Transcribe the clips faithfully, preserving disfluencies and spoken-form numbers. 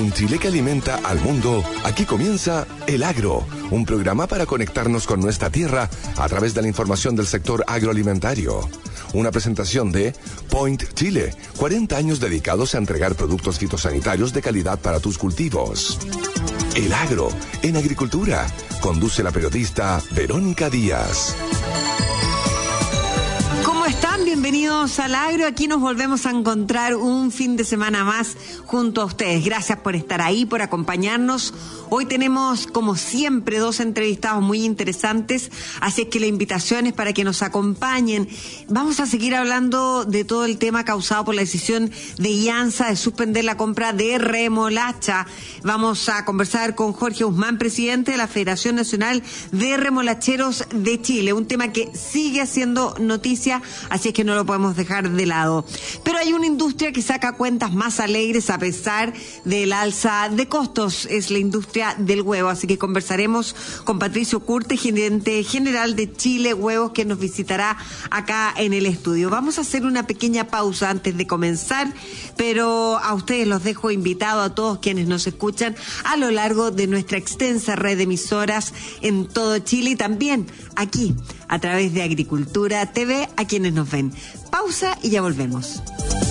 un Chile que alimenta al mundo, aquí comienza El Agro, un programa para conectarnos con nuestra tierra a través de la información del sector agroalimentario. Una presentación de Point Chile, cuarenta años dedicados a entregar productos fitosanitarios de calidad para tus cultivos. El Agro, en agricultura, conduce la periodista Verónica Díaz. ¿Cómo están? Bienvenidos al Agro. Aquí nos volvemos a encontrar un fin de semana más junto a ustedes. Gracias por estar ahí, por acompañarnos. Hoy tenemos, como siempre, dos entrevistados muy interesantes, así es que la invitación es para que nos acompañen. Vamos a seguir hablando de todo el tema causado por la decisión de IANSA de suspender la compra de remolacha. Vamos a conversar con Jorge Guzmán, presidente de la Federación Nacional de Remolacheros de Chile, un tema que sigue haciendo noticia, así es que no lo podemos dejar de lado. Pero hay una industria que saca cuentas más alegres a pesar del alza de costos, es la industria del huevo, así que conversaremos con Patricio Curte, gerente general de Chile Huevos, que nos visitará acá en el estudio. Vamos a hacer una pequeña pausa antes de comenzar, pero a ustedes los dejo invitados, a todos quienes nos escuchan a lo largo de nuestra extensa red de emisoras en todo Chile y también aquí a través de Agricultura T V, a quienes nos ven. Pausa y ya volvemos.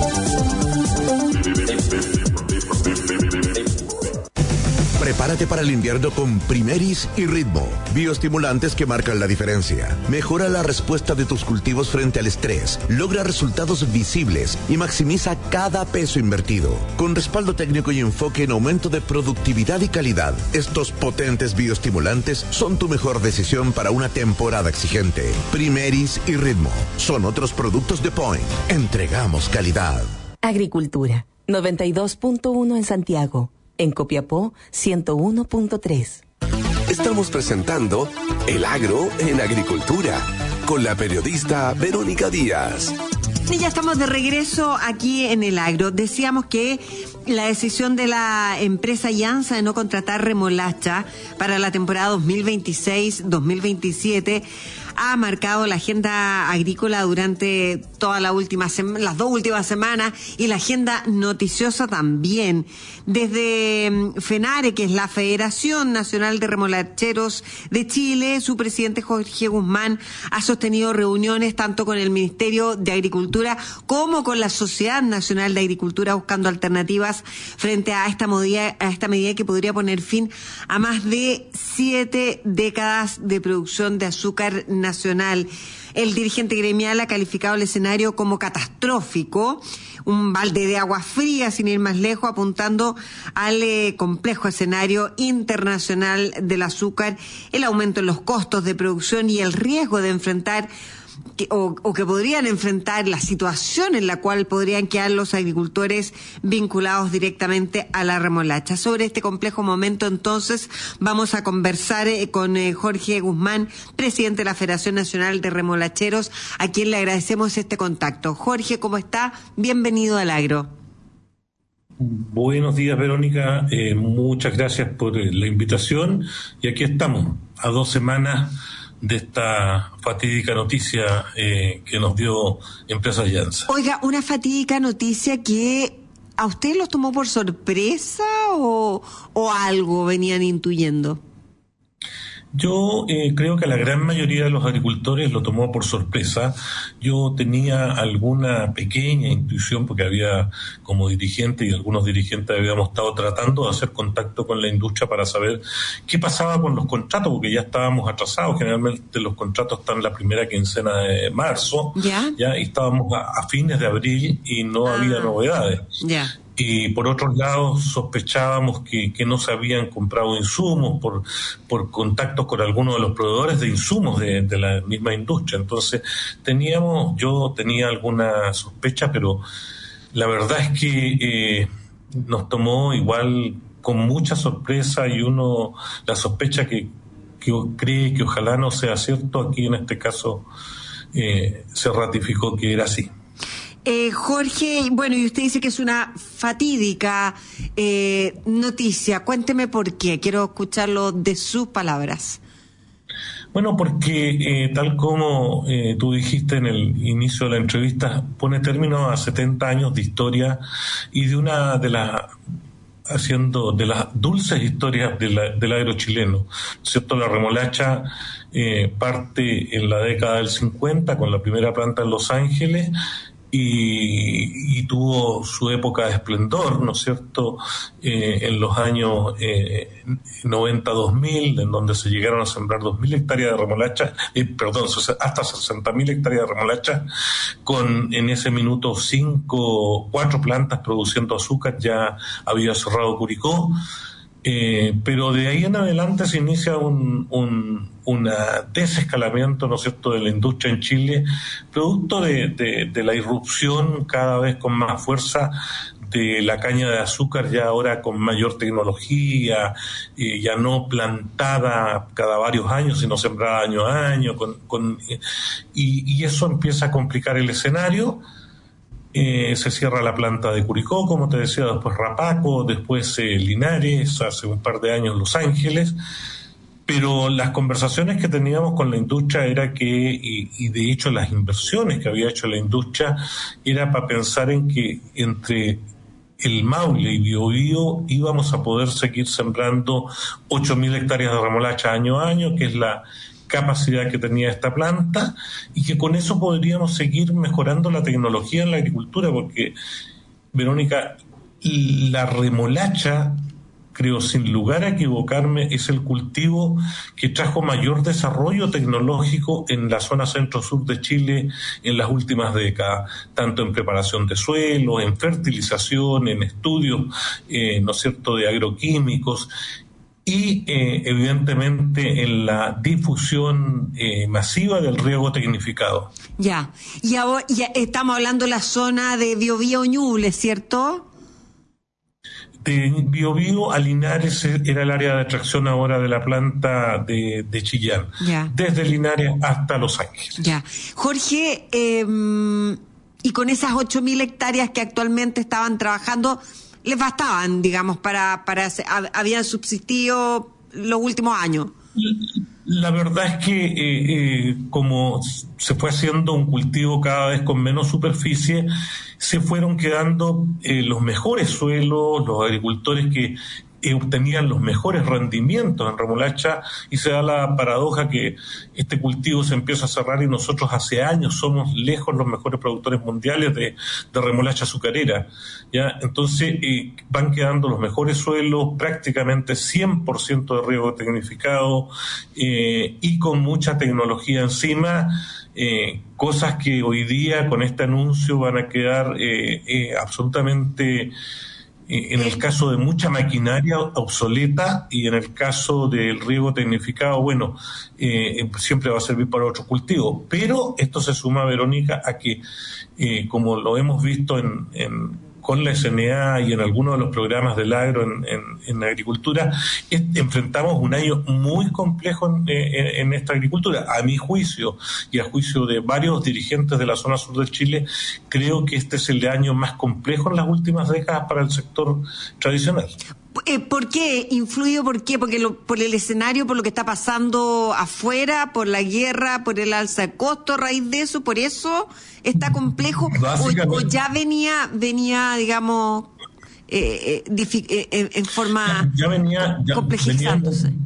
Prepárate para el invierno con Primeris y Ritmo, bioestimulantes que marcan la diferencia. Mejora la respuesta de tus cultivos frente al estrés, logra resultados visibles y maximiza cada peso invertido. Con respaldo técnico y enfoque en aumento de productividad y calidad, estos potentes bioestimulantes son tu mejor decisión para una temporada exigente. Primeris y Ritmo son otros productos de Point. Entregamos calidad. Agricultura, noventa y dos punto uno en Santiago. En Copiapó, ciento uno punto tres. Estamos presentando El Agro en Agricultura, con la periodista Verónica Díaz. Y ya estamos de regreso aquí en El Agro. Decíamos que la decisión de la empresa IANSA de no contratar remolacha para la temporada dos mil veintiséis dos mil veintisiete ha marcado la agenda agrícola durante toda la última sema, las dos últimas semanas, y la agenda noticiosa también. Desde FENARE, que es la Federación Nacional de Remolacheros de Chile, su presidente Jorge Guzmán ha sostenido reuniones tanto con el Ministerio de Agricultura como con la Sociedad Nacional de Agricultura, buscando alternativas frente a esta medida, a esta medida que podría poner fin a más de siete décadas de producción de azúcar nacional. El dirigente gremial ha calificado el escenario como catastrófico, un balde de agua fría, sin ir más lejos, apuntando al eh, complejo escenario internacional del azúcar, el aumento en los costos de producción y el riesgo de enfrentar Que, o, o que podrían enfrentar la situación en la cual podrían quedar los agricultores vinculados directamente a la remolacha. Sobre este complejo momento, entonces, vamos a conversar eh, con eh, Jorge Guzmán, presidente de la Federación Nacional de Remolacheros, a quien le agradecemos este contacto. Jorge, ¿cómo está? Bienvenido al Agro. Buenos días, Verónica. Eh, muchas gracias por eh, la invitación. Y aquí estamos, a dos semanas de esta fatídica noticia eh, que nos dio Empresa IANSA. Oiga, una fatídica noticia que a usted los tomó por sorpresa o, o algo venían intuyendo. Yo eh, creo que a la gran mayoría de los agricultores lo tomó por sorpresa. Yo tenía alguna pequeña intuición porque había, como dirigente y algunos dirigentes habíamos estado tratando de hacer contacto con la industria para saber qué pasaba con los contratos, porque ya estábamos atrasados. Generalmente los contratos están la primera quincena de marzo, ya, ya y estábamos a, a fines de abril y no ah, había novedades. Ya. Y por otro lado sospechábamos que, que no se habían comprado insumos por, por contactos con algunos de los proveedores de insumos de, de la misma industria. Entonces teníamos, yo tenía alguna sospecha, pero la verdad es que eh, nos tomó igual con mucha sorpresa, y uno la sospecha que, que cree que ojalá no sea cierto, aquí en este caso eh, se ratificó que era así. Eh, Jorge, bueno, y usted dice que es una fatídica eh, noticia. Cuénteme por qué. Quiero escucharlo de sus palabras. Bueno, porque eh, tal como eh, tú dijiste en el inicio de la entrevista, pone término a setenta años de historia y de una de las haciendo de las dulces historias de la, del agro chileno, ¿cierto? La remolacha eh, parte en la década del cincuenta con la primera planta en Los Ángeles y, y tuvo su época de esplendor, ¿no es cierto?, eh, en los años eh, noventa dos mil, en donde se llegaron a sembrar dos mil hectáreas de remolacha, eh, perdón, hasta sesenta mil hectáreas de remolacha, con en ese minuto cinco, cuatro plantas produciendo azúcar. Ya había cerrado Curicó. Eh, pero de ahí en adelante se inicia un, un una desescalamiento, ¿no es cierto?, de la industria en Chile, producto de, de, de la irrupción cada vez con más fuerza de la caña de azúcar, ya ahora con mayor tecnología, eh, ya no plantada cada varios años, sino sembrada año a año, con, con, eh, y, y eso empieza a complicar el escenario. Eh, se cierra la planta de Curicó, como te decía, después Rapaco, después eh, Linares, hace un par de años Los Ángeles, pero las conversaciones que teníamos con la industria era que, y, y de hecho las inversiones que había hecho la industria, era para pensar en que entre el Maule y Biobío íbamos a poder seguir sembrando ocho mil hectáreas de remolacha año a año, que es la capacidad que tenía esta planta, y que con eso podríamos seguir mejorando la tecnología en la agricultura, porque, Verónica, la remolacha, creo sin lugar a equivocarme, es el cultivo que trajo mayor desarrollo tecnológico en la zona centro-sur de Chile en las últimas décadas, tanto en preparación de suelo, en fertilización, en estudios, eh, ¿no es cierto?, de agroquímicos, y eh, evidentemente en la difusión eh, masiva del riego tecnificado. Ya, y ahora ya estamos hablando de la zona de Biobío Ñuble, ¿cierto? De Biobío a Linares era el área de atracción ahora de la planta de, de Chillán, ya. Desde Linares hasta Los Ángeles. Ya, Jorge, eh, y con esas ocho mil hectáreas que actualmente estaban trabajando, les bastaban, digamos, para, para habían subsistido los últimos años. La verdad es que eh, eh, como se fue haciendo un cultivo cada vez con menos superficie, se fueron quedando eh, los mejores suelos, los agricultores que eh, obtenían los mejores rendimientos en remolacha, y se da la paradoja que este cultivo se empieza a cerrar y nosotros hace años somos lejos los mejores productores mundiales de, de remolacha azucarera. ¿Ya? Entonces eh, van quedando los mejores suelos, prácticamente cien por ciento de riego tecnificado eh, y con mucha tecnología encima, eh, cosas que hoy día con este anuncio van a quedar eh, eh, absolutamente, en el caso de mucha maquinaria, obsoleta, y en el caso del riego tecnificado, bueno, eh, siempre va a servir para otro cultivo. Pero esto se suma, Verónica, a que, eh, como lo hemos visto en, en con la S N A y en algunos de los programas del agro en, en, en agricultura, es, enfrentamos un año muy complejo en, en, en esta agricultura. A mi juicio y a juicio de varios dirigentes de la zona sur de Chile, creo que este es el año más complejo en las últimas décadas para el sector tradicional. ¿Por qué? ¿Influido por qué? Porque lo, por el escenario, por lo que está pasando afuera, por la guerra, por el alza de costo a raíz de eso, por eso está complejo, o, o ya venía, venía, digamos, eh, eh, difi- eh, en forma ya, ya venía, ya complejizándose. Venía,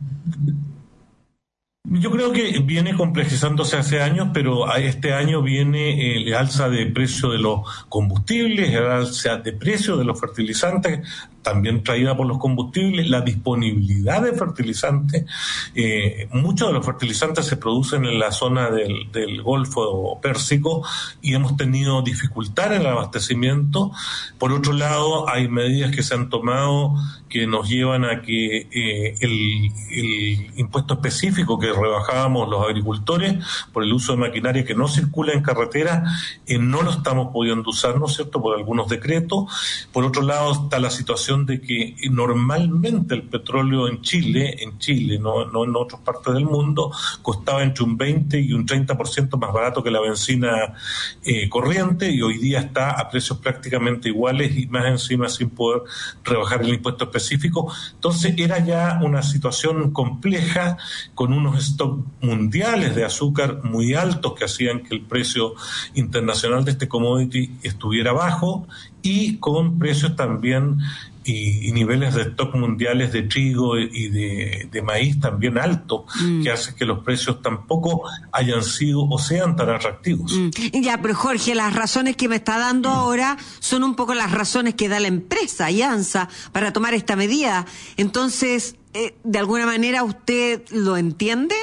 yo creo que viene complejizándose hace años, pero a este año viene el alza de precio de los combustibles, el alza de precio de los fertilizantes, también traída por los combustibles, la disponibilidad de fertilizantes. Eh, muchos de los fertilizantes se producen en la zona del, del Golfo Pérsico y hemos tenido dificultad en el abastecimiento. Por otro lado, hay medidas que se han tomado que nos llevan a que eh, el, el impuesto específico que rebajábamos los agricultores por el uso de maquinaria que no circula en carretera, eh, no lo estamos pudiendo usar, ¿no es cierto?, por algunos decretos. Por otro lado está la situación de que normalmente el petróleo en Chile, en Chile, no, no en otras partes del mundo, costaba entre un veinte y un treinta por ciento más barato que la benzina eh, corriente, y hoy día está a precios prácticamente iguales y más encima sin poder rebajar el impuesto específico. Entonces era ya una situación compleja, con unos stocks mundiales de azúcar muy altos que hacían que el precio internacional de este commodity estuviera bajo, y con precios también y, y niveles de stock mundiales de trigo y de, de maíz también altos, mm. que hace que los precios tampoco hayan sido o sean tan atractivos. Mm. Ya, pero Jorge, las razones que me está dando mm. ahora son un poco las razones que da la empresa IANSA para tomar esta medida. Entonces, eh, ¿de alguna manera usted lo entiende?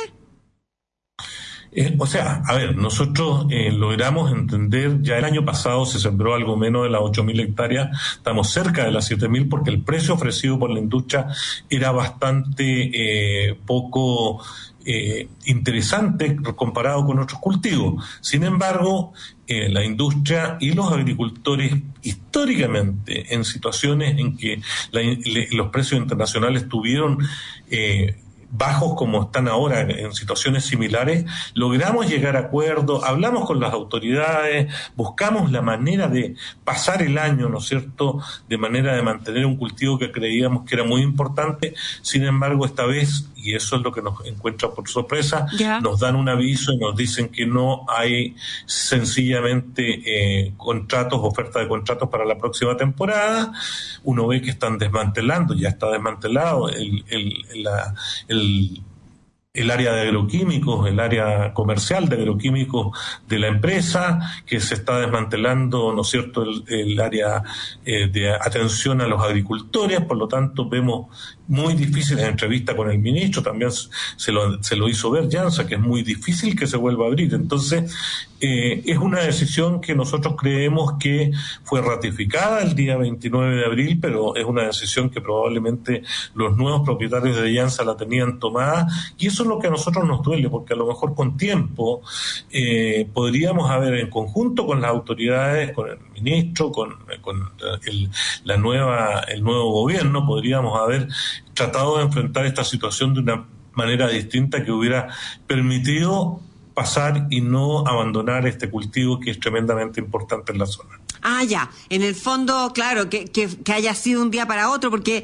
Eh, o sea, a ver, nosotros eh, logramos entender, ya el año pasado se sembró algo menos de las ocho mil hectáreas, estamos cerca de las siete mil porque el precio ofrecido por la industria era bastante eh, poco eh, interesante comparado con otros cultivos. Sin embargo, eh, la industria y los agricultores históricamente en situaciones en que la, le, los precios internacionales tuvieron eh, bajos como están ahora en situaciones similares, logramos llegar a acuerdos, hablamos con las autoridades, buscamos la manera de pasar el año, ¿no es cierto?, de manera de mantener un cultivo que creíamos que era muy importante. Sin embargo, esta vez, y eso es lo que nos encuentra por sorpresa, yeah. nos dan un aviso y nos dicen que no hay sencillamente eh, contratos, oferta de contratos para la próxima temporada. Uno ve que están desmantelando, ya está desmantelado el, el, la, el el área de agroquímicos, el área comercial de agroquímicos de la empresa, que se está desmantelando, ¿no es cierto?, el, el área eh, de atención a los agricultores. Por lo tanto, vemos muy difícil, en entrevista con el ministro también se lo, se lo hizo ver Jansa, que es muy difícil que se vuelva a abrir. Entonces, eh, es una decisión que nosotros creemos que fue ratificada el día veintinueve de abril, pero es una decisión que probablemente los nuevos propietarios de Jansa la tenían tomada, y eso es lo que a nosotros nos duele, porque a lo mejor con tiempo eh, podríamos haber, en conjunto con las autoridades, con el ministro, con, con el, la nueva, el nuevo gobierno, podríamos haber tratado de enfrentar esta situación de una manera distinta que hubiera permitido pasar y no abandonar este cultivo que es tremendamente importante en la zona. Ah, ya. En el fondo, claro, que, que, que haya sido un día para otro, porque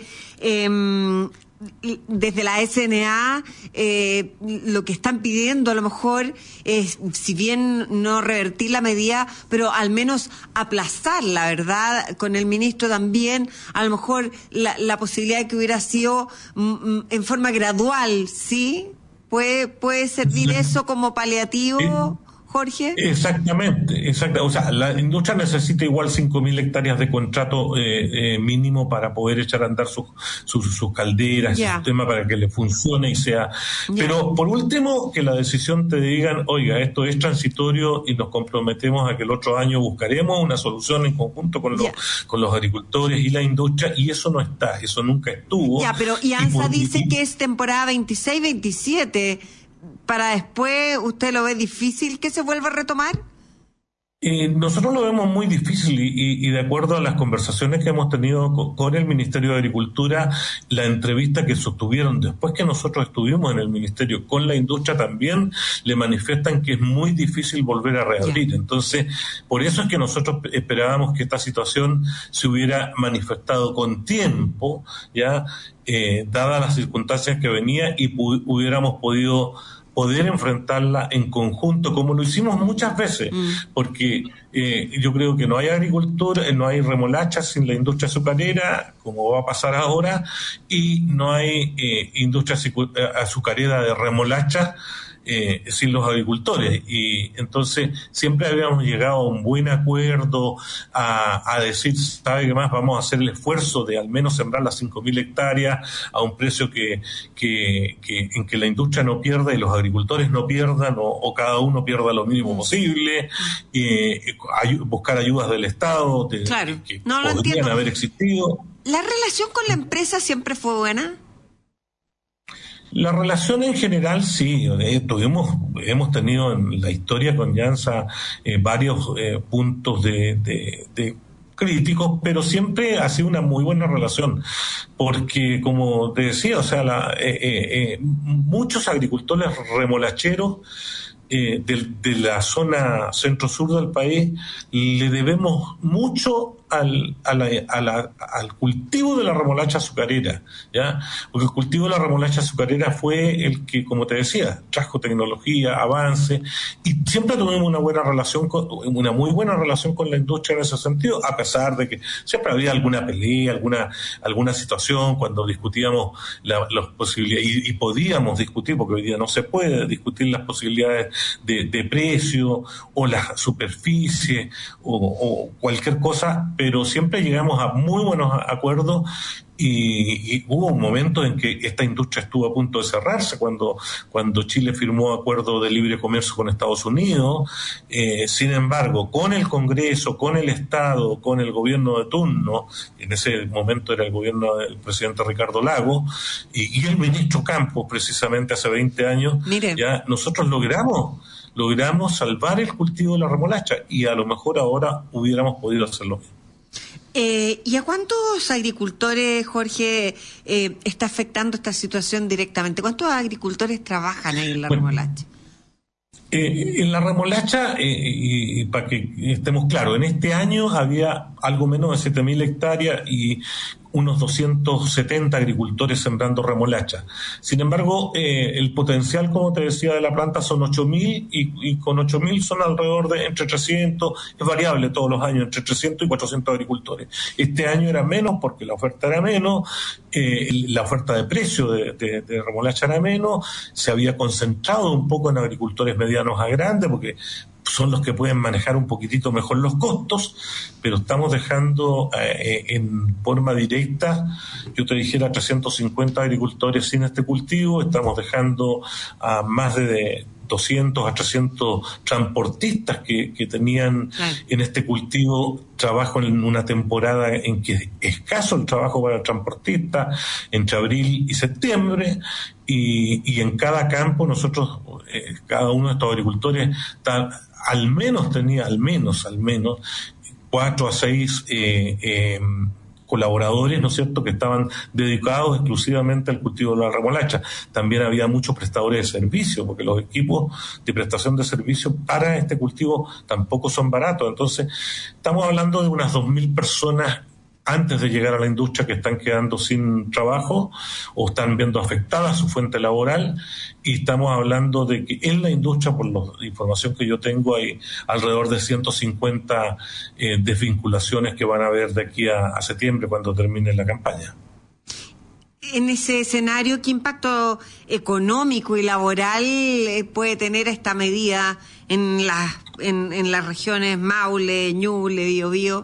eh, desde la S N A eh, lo que están pidiendo a lo mejor es, si bien no revertir la medida, pero al menos aplazarla, ¿verdad? Con el ministro también, a lo mejor la, la posibilidad de que hubiera sido mm, en forma gradual, ¿sí? ¿Puede, puede servir eso como paliativo, Jorge? Exactamente, exacto. O sea, la industria necesita igual cinco mil hectáreas de contrato eh, eh, mínimo para poder echar a andar sus sus, sus calderas, yeah. su sistema para que le funcione y sea. Yeah. Pero por último, que la decisión te digan, oiga, esto es transitorio y nos comprometemos a que el otro año buscaremos una solución en conjunto con los yeah. con los agricultores y la industria, y eso no está, eso nunca estuvo. Ya, pero IANSA dice que es temporada veintiséis veintisiete. ¿Para después usted lo ve difícil que se vuelva a retomar? Eh, nosotros lo vemos muy difícil y, y, y de acuerdo a las conversaciones que hemos tenido con, con el Ministerio de Agricultura, la entrevista que sostuvieron después que nosotros estuvimos en el Ministerio con la industria también le manifiestan que es muy difícil volver a reabrir. Yeah. Entonces, por eso es que nosotros esperábamos que esta situación se hubiera manifestado con tiempo, ya eh, dadas las circunstancias que venía, y pu- hubiéramos podido poder enfrentarla en conjunto, como lo hicimos muchas veces, mm. porque eh, yo creo que no hay agricultura, no hay remolacha sin la industria azucarera, como va a pasar ahora, y no hay eh, industria azucarera de remolacha Eh, sin los agricultores, y entonces siempre habíamos llegado a un buen acuerdo, a, a decir, ¿sabe qué más? Vamos a hacer el esfuerzo de al menos sembrar las cinco mil hectáreas a un precio que, que, que en que la industria no pierda y los agricultores no pierdan, o, o cada uno pierda lo mínimo posible, eh, ay, buscar ayudas del Estado de, claro. que, que no, podrían entiendo. haber existido. ¿La relación con la empresa siempre fue buena? La relación en general sí, eh, tuvimos, hemos tenido en la historia con Jansa eh, varios eh, puntos de, de, de críticos, pero siempre ha sido una muy buena relación, porque como te decía, o sea, la, eh, eh, muchos agricultores remolacheros eh, de, de la zona centro-sur del país le debemos mucho al, a la, a la, al cultivo de la remolacha azucarera, ¿ya? Porque el cultivo de la remolacha azucarera fue el que, como te decía, trajo tecnología, avance, y siempre tuvimos una buena relación, con, una muy buena relación con la industria en ese sentido, a pesar de que siempre había alguna pelea, alguna, alguna situación cuando discutíamos la, las posibilidades, y, y podíamos discutir, porque hoy día no se puede discutir las posibilidades de, de precio o la superficie o, o cualquier cosa, pero siempre llegamos a muy buenos acuerdos y, y hubo un momento en que esta industria estuvo a punto de cerrarse cuando, cuando Chile firmó acuerdo de libre comercio con Estados Unidos. Eh, sin embargo, con el Congreso, con el Estado, con el gobierno de turno, en ese momento era el gobierno del presidente Ricardo Lagos, y, y el ministro Campos, precisamente hace veinte años, Mire. ya nosotros logramos logramos salvar el cultivo de la remolacha, y a lo mejor ahora hubiéramos podido hacerlo bien. Eh, ¿Y a cuántos agricultores, Jorge, eh, está afectando esta situación directamente? ¿Cuántos agricultores trabajan ahí en la bueno, remolacha? Eh, en la remolacha, eh, y, y para que estemos claros, en este año había algo menos de siete mil hectáreas y unos doscientos setenta agricultores sembrando remolacha. Sin embargo, eh, el potencial, como te decía, de la planta son ocho mil y, y con ocho mil son alrededor de entre trescientos, es variable todos los años, entre trescientos y cuatrocientos agricultores. Este año era menos porque la oferta era menos, eh, la oferta de precio de, de, de remolacha era menos, se había concentrado un poco en agricultores medianos a grandes porque son los que pueden manejar un poquitito mejor los costos, pero estamos dejando eh, en forma directa, yo te dijera, trescientos cincuenta agricultores sin este cultivo, estamos dejando a más de doscientos a trescientos transportistas que, que tenían en este cultivo trabajo en una temporada en que es escaso el trabajo para el transportista, entre abril y septiembre, y, y en cada campo nosotros, eh, cada uno de estos agricultores está, al menos tenía, al menos, al menos, cuatro a seis eh, eh, colaboradores, ¿no es cierto?, que estaban dedicados exclusivamente al cultivo de la remolacha. También había muchos prestadores de servicios, porque los equipos de prestación de servicios para este cultivo tampoco son baratos. Entonces, estamos hablando de unas dos mil personas antes de llegar a la industria que están quedando sin trabajo o están viendo afectada su fuente laboral, y estamos hablando de que en la industria, por la información que yo tengo, hay alrededor de ciento cincuenta eh, desvinculaciones que van a haber de aquí a, a septiembre cuando termine la campaña. En ese escenario, ¿qué impacto económico y laboral puede tener esta medida en las en, en las regiones Maule, Ñuble, Biobío?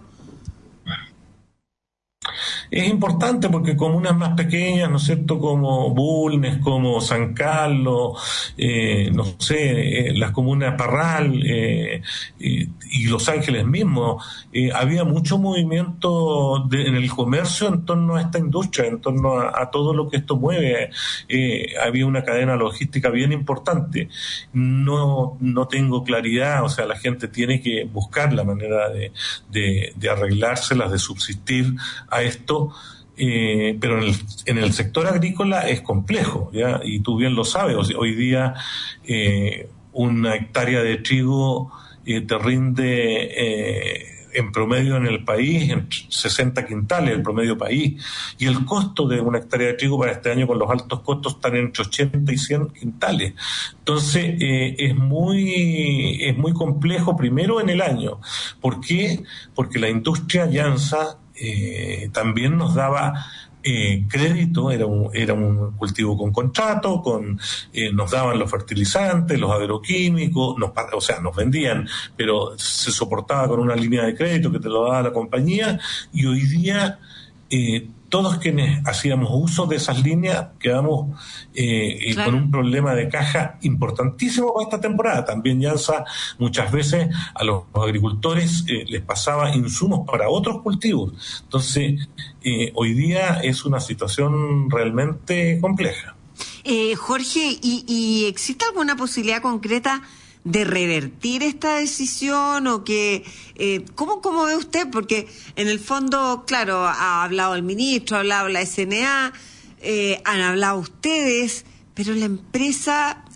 Es importante porque comunas más pequeñas, ¿no es cierto?, como Bulnes, como San Carlos, eh, no sé, eh, las comunas Parral eh, eh, y Los Ángeles mismo, eh, había mucho movimiento de, en el comercio en torno a esta industria, en torno a, a todo lo que esto mueve. Eh, había una cadena logística bien importante. No, no tengo claridad, o sea, la gente tiene que buscar la manera de, de, de arreglárselas, de subsistir a esto, eh, pero en el, en el sector agrícola es complejo, ¿ya? Y tú bien lo sabes, o sea, hoy día eh, una hectárea de trigo eh, te rinde eh, en promedio en el país en sesenta quintales, el promedio país, y el costo de una hectárea de trigo para este año con los altos costos están entre ochenta y cien quintales. Entonces eh, es muy es muy complejo primero en el año. ¿Por qué? Porque la industria Llanza Eh, también nos daba eh, crédito, era un, era un cultivo con contrato, con eh, nos daban los fertilizantes, los agroquímicos, nos, o sea, nos vendían, pero se soportaba con una línea de crédito que te lo daba la compañía, y hoy día eh, todos quienes hacíamos uso de esas líneas quedamos eh, claro. con un problema de caja importantísimo para esta temporada. También Llanza muchas veces a los agricultores eh, les pasaba insumos para otros cultivos. Entonces, eh, hoy día es una situación realmente compleja. Eh, Jorge, ¿y, ¿y existe alguna posibilidad concreta de revertir esta decisión o que eh, ¿cómo, cómo ve usted? Porque en el fondo, claro, ha hablado el ministro, ha hablado la S N A, eh, han hablado ustedes, pero la empresa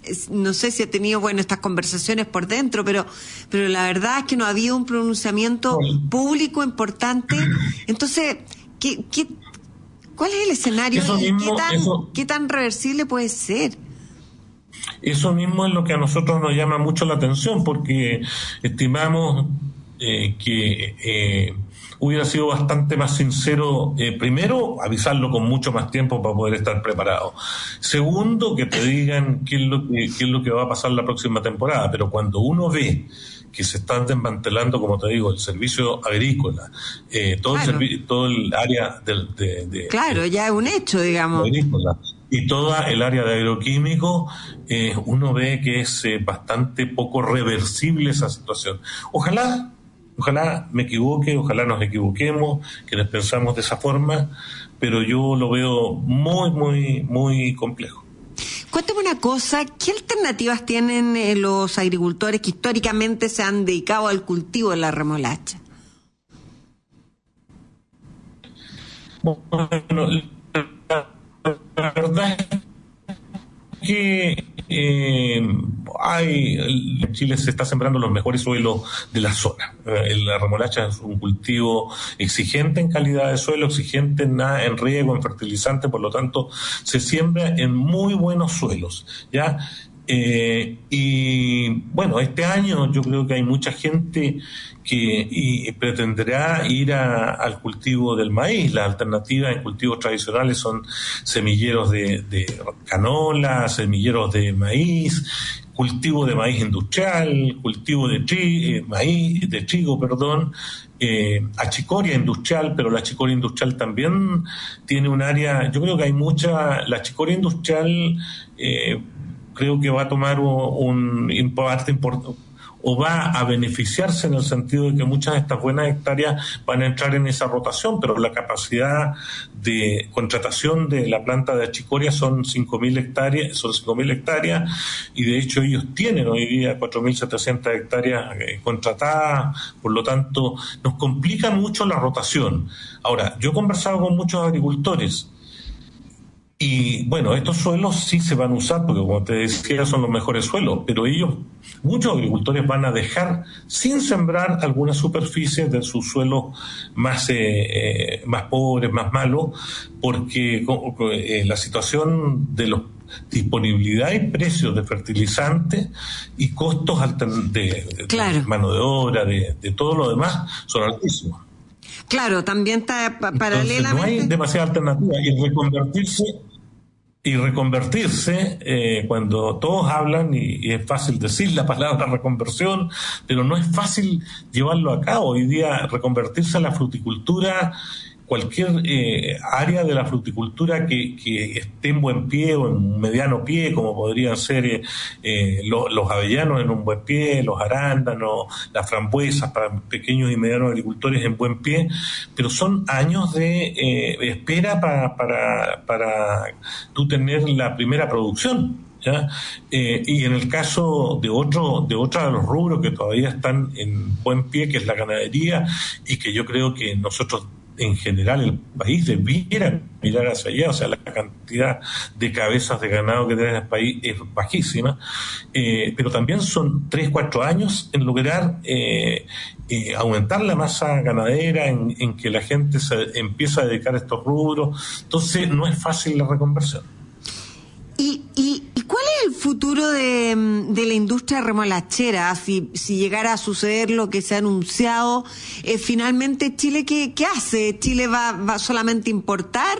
no sé si ha tenido, bueno, estas conversaciones por dentro, pero, pero la verdad es que no ha habido un pronunciamiento público importante. Entonces, ¿qué, qué, ¿cuál es el escenario eso y mismo, qué tan, eso, qué tan reversible puede ser? Eso mismo es lo que a nosotros nos llama mucho la atención, porque estimamos eh, que eh, hubiera sido bastante más sincero, eh, primero, avisarlo con mucho más tiempo para poder estar preparado. Segundo, que te digan qué es lo que, qué es lo que va a pasar la próxima temporada. Pero cuando uno ve que se están desmantelando, como te digo, el servicio agrícola, eh, todo, claro. el servi- todo el área del, de, de... Claro, de, ya es un hecho, digamos. Agrícola, y toda el área de agroquímicos, eh, uno ve que es eh, bastante poco reversible esa situación. Ojalá, ojalá me equivoque, ojalá nos equivoquemos, que les pensamos de esa forma, pero yo lo veo muy, muy, muy complejo. Cuéntame una cosa, ¿qué alternativas tienen eh, los agricultores que históricamente se han dedicado al cultivo de la remolacha? Bueno, la, la verdad es que eh, hay, en Chile se está sembrando los mejores suelos de la zona. Eh, la remolacha es un cultivo exigente en calidad de suelo, exigente en, en riego, en fertilizante, por lo tanto se siembra en muy buenos suelos, ¿ya? Eh, y bueno, este año yo creo que hay mucha gente que y pretenderá ir a, al cultivo del maíz. Las alternativas en cultivos tradicionales son semilleros de, de canola, semilleros de maíz, cultivo de maíz industrial, cultivo de tri, eh, maíz, de trigo, perdón, eh, achicoria industrial, pero la achicoria industrial también tiene un área, yo creo que hay mucha, la achicoria industrial eh, creo que va a tomar un, un parte importante, o va a beneficiarse en el sentido de que muchas de estas buenas hectáreas van a entrar en esa rotación, pero la capacidad de contratación de la planta de achicoria son cinco mil hectáreas, son cinco mil hectáreas, y de hecho ellos tienen hoy día cuatro mil setecientas hectáreas eh, contratadas, por lo tanto nos complica mucho la rotación. Ahora, yo he conversado con muchos agricultores, y bueno, estos suelos sí se van a usar porque, como te decía, son los mejores suelos, pero ellos, muchos agricultores van a dejar sin sembrar algunas superficies de sus suelos más, eh, eh, más pobres, más malos, porque eh, la situación de los disponibilidad y precios de fertilizantes y costos altern- de, de, claro. de mano de obra, de, de todo lo demás, son altísimos. Claro, también está pa- Entonces, paralelamente. no hay demasiada alternativa y reconvertirse y reconvertirse eh, cuando todos hablan y, y es fácil decir la palabra reconversión, pero no es fácil llevarlo a cabo. Hoy día reconvertirse a la fruticultura, cualquier eh, área de la fruticultura que, que esté en buen pie o en mediano pie, como podrían ser eh, eh, los, los avellanos en un buen pie, los arándanos, las frambuesas para pequeños y medianos agricultores en buen pie, pero son años de eh, espera para, para, para tú tener la primera producción. ¿Ya? Eh, y en el caso de otro de otro de los rubros que todavía están en buen pie, que es la ganadería, y que yo creo que nosotros en general el país debiera mirar hacia allá, o sea, la cantidad de cabezas de ganado que tiene el país es bajísima, eh, pero también son tres, cuatro años en lograr eh, eh, aumentar la masa ganadera, en, en que la gente se empieza a dedicar a estos rubros, entonces no es fácil la reconversión. ¿Y, y, y cuál es el futuro de, de la industria remolachera? Si, si llegara a suceder lo que se ha anunciado, eh, finalmente Chile, ¿qué, qué hace? ¿Chile va, va solamente a importar?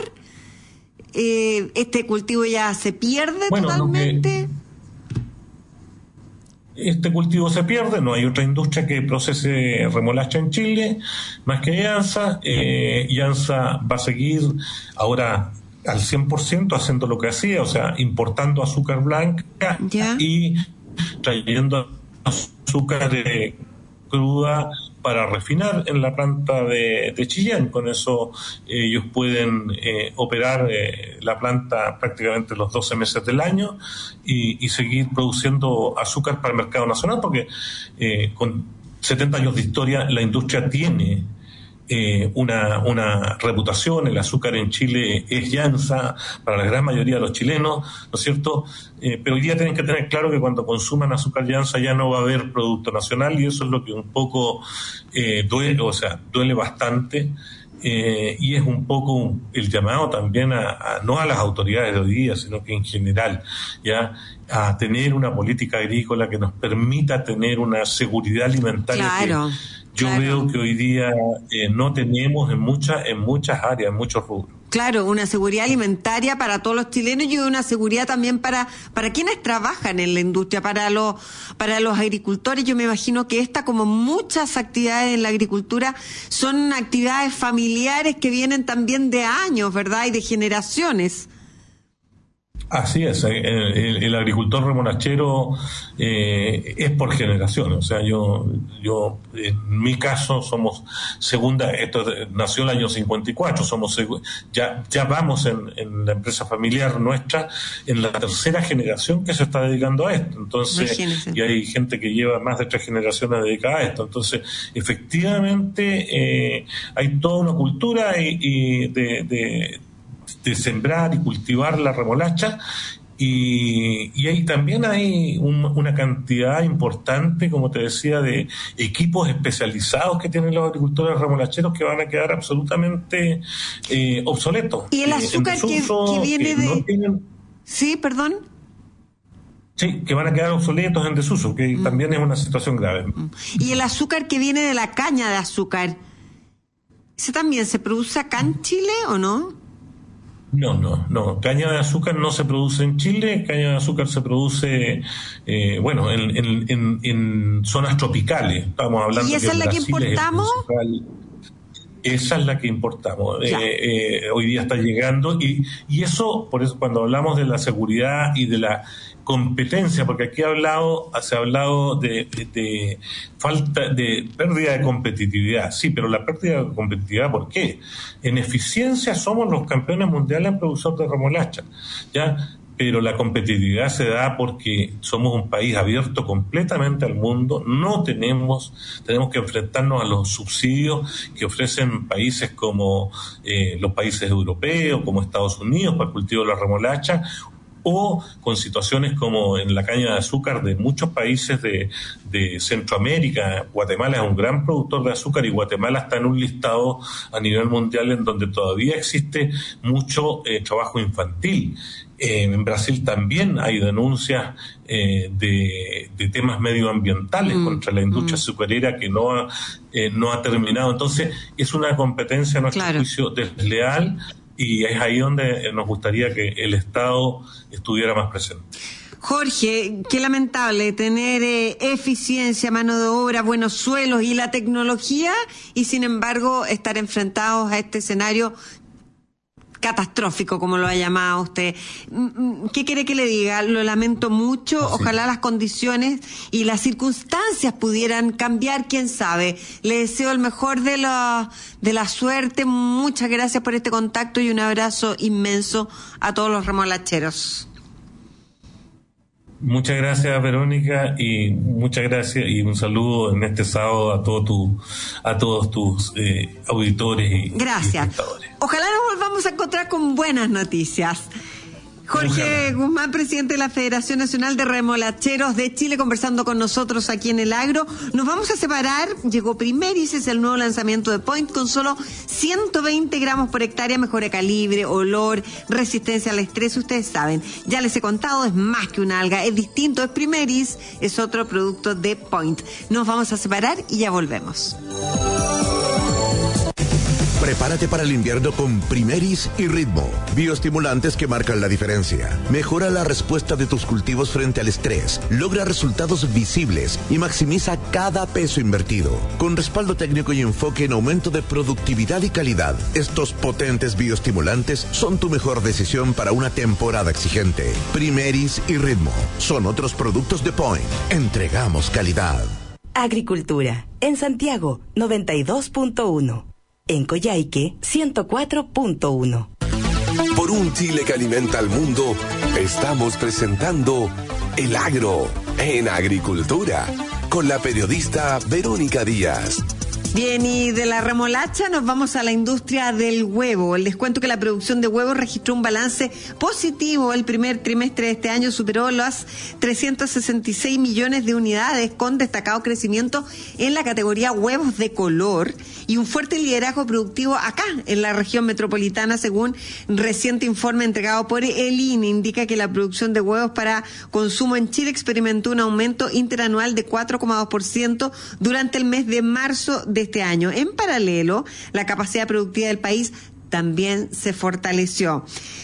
Eh, ¿Este cultivo ya se pierde bueno, totalmente? Este cultivo se pierde, no hay otra industria que procese remolacha en Chile, más que Iansa. Eh, Iansa va a seguir ahora al cien por ciento haciendo lo que hacía, o sea, importando azúcar blanca ¿Ya? y trayendo azúcar eh, cruda para refinar en la planta de, de Chillán. Con eso eh, ellos pueden eh, operar eh, la planta prácticamente los doce meses del año y, y seguir produciendo azúcar para el mercado nacional, porque eh, con setenta años de historia la industria tiene eh, una, una reputación. El azúcar en Chile es llanza para la gran mayoría de los chilenos, ¿no es cierto? Eh, pero hoy día tienen que tener claro que cuando consuman azúcar llanza ya no va a haber producto nacional, y eso es lo que un poco eh, duele, o sea, duele bastante. Eh, y es un poco el llamado también a, a no a las autoridades de hoy día, sino que en general, ya a tener una política agrícola que nos permita tener una seguridad alimentaria. Claro, que yo claro. veo que hoy día eh, no tenemos en muchas en muchas áreas, en muchos rubros. Claro, una seguridad alimentaria para todos los chilenos y una seguridad también para para quienes trabajan en la industria, para los para los agricultores. Yo me imagino que esta, como muchas actividades en la agricultura, son actividades familiares que vienen también de años, ¿verdad? Y de generaciones. Así es, el, el agricultor remolachero eh, es por generación, o sea, yo, yo, en mi caso somos segunda, esto nació el año cincuenta y cuatro, somos ya, ya vamos en, en la empresa familiar nuestra, en la tercera generación que se está dedicando a esto, entonces, Imagínese. Y hay gente que lleva más de tres generaciones dedicadas a esto, entonces, efectivamente, eh, hay toda una cultura y, y de, de de sembrar y cultivar la remolacha, y, y ahí también hay un, una cantidad importante, como te decía, de equipos especializados que tienen los agricultores remolacheros que van a quedar absolutamente eh, obsoletos. Y el azúcar eh, desuso, que, que viene que de... No tienen... Sí, perdón. Sí, que van a quedar obsoletos en desuso, que mm. también es una situación grave. Y el azúcar que viene de la caña de azúcar, ¿ese también se produce acá en Chile o no? No, no, no. Caña de azúcar no se produce en Chile. Caña de azúcar se produce, eh, bueno, en, en, en, en zonas tropicales. Estamos hablando. ¿Y esa que es la Brasil que importamos? Esa es la que importamos. Eh, eh, hoy día está llegando y, y eso, por eso cuando hablamos de la seguridad y de la competencia, porque aquí ha hablado, se ha hablado de, de, de falta de pérdida de competitividad. Sí, pero la pérdida de competitividad, ¿por qué? En eficiencia somos los campeones mundiales en producción de remolacha, ¿ya? Pero la competitividad se da porque somos un país abierto completamente al mundo, no tenemos, tenemos que enfrentarnos a los subsidios que ofrecen países como eh, los países europeos, como Estados Unidos para el cultivo de la remolacha, o con situaciones como en la caña de azúcar de muchos países de, de Centroamérica. Guatemala es un gran productor de azúcar y Guatemala está en un listado a nivel mundial en donde todavía existe mucho eh, trabajo infantil. Eh, en Brasil también hay denuncias eh, de, de temas medioambientales mm, contra la industria mm. azucarera que no ha, eh, no ha terminado. Entonces es una competencia a nuestro claro. juicio desleal, y es ahí donde nos gustaría que el Estado estuviera más presente. Jorge, qué lamentable tener eh, eficiencia, mano de obra, buenos suelos y la tecnología, y sin embargo estar enfrentados a este escenario catastrófico, como lo ha llamado usted. ¿Qué quiere que le diga? Lo lamento mucho. Sí. Ojalá las condiciones y las circunstancias pudieran cambiar, quién sabe. Le deseo el mejor de la, de la suerte. Muchas gracias por este contacto y un abrazo inmenso a todos los remolacheros. Muchas gracias, Verónica, y muchas gracias y un saludo en este sábado a todo tu, a todos tus eh, auditores y gracias. Y ojalá nos volvamos a encontrar con buenas noticias. Jorge Ojalá. Guzmán, presidente de la Federación Nacional de Remolacheros de Chile, conversando con nosotros aquí en el Agro. Nos vamos a separar. Llegó Primeris, es el nuevo lanzamiento de Point con solo ciento veinte gramos por hectárea, mejor de calibre, olor, resistencia al estrés. Ustedes saben, ya les he contado, es más que una alga, es distinto, es Primeris, es otro producto de Point. Nos vamos a separar y ya volvemos. Prepárate para el invierno con Primeris y Ritmo, bioestimulantes que marcan la diferencia. Mejora la respuesta de tus cultivos frente al estrés, logra resultados visibles y maximiza cada peso invertido. Con respaldo técnico y enfoque en aumento de productividad y calidad, estos potentes bioestimulantes son tu mejor decisión para una temporada exigente. Primeris y Ritmo son otros productos de Point. Entregamos calidad. Agricultura, en Santiago, noventa y dos punto uno. En Coyhaique, ciento cuatro punto uno. Por un Chile que alimenta al mundo, estamos presentando El Agro en Agricultura, con la periodista Verónica Díaz. Bien, y de la remolacha nos vamos a la industria del huevo. Les cuento que la producción de huevos registró un balance positivo. El primer trimestre de este año superó las trescientos sesenta y seis millones de unidades, con destacado crecimiento en la categoría huevos de color y un fuerte liderazgo productivo acá en la región metropolitana, según reciente informe entregado por el I N E. Indica que la producción de huevos para consumo en Chile experimentó un aumento interanual de cuatro coma dos por ciento durante el mes de marzo de este año. En paralelo, la capacidad productiva del país también se fortaleció.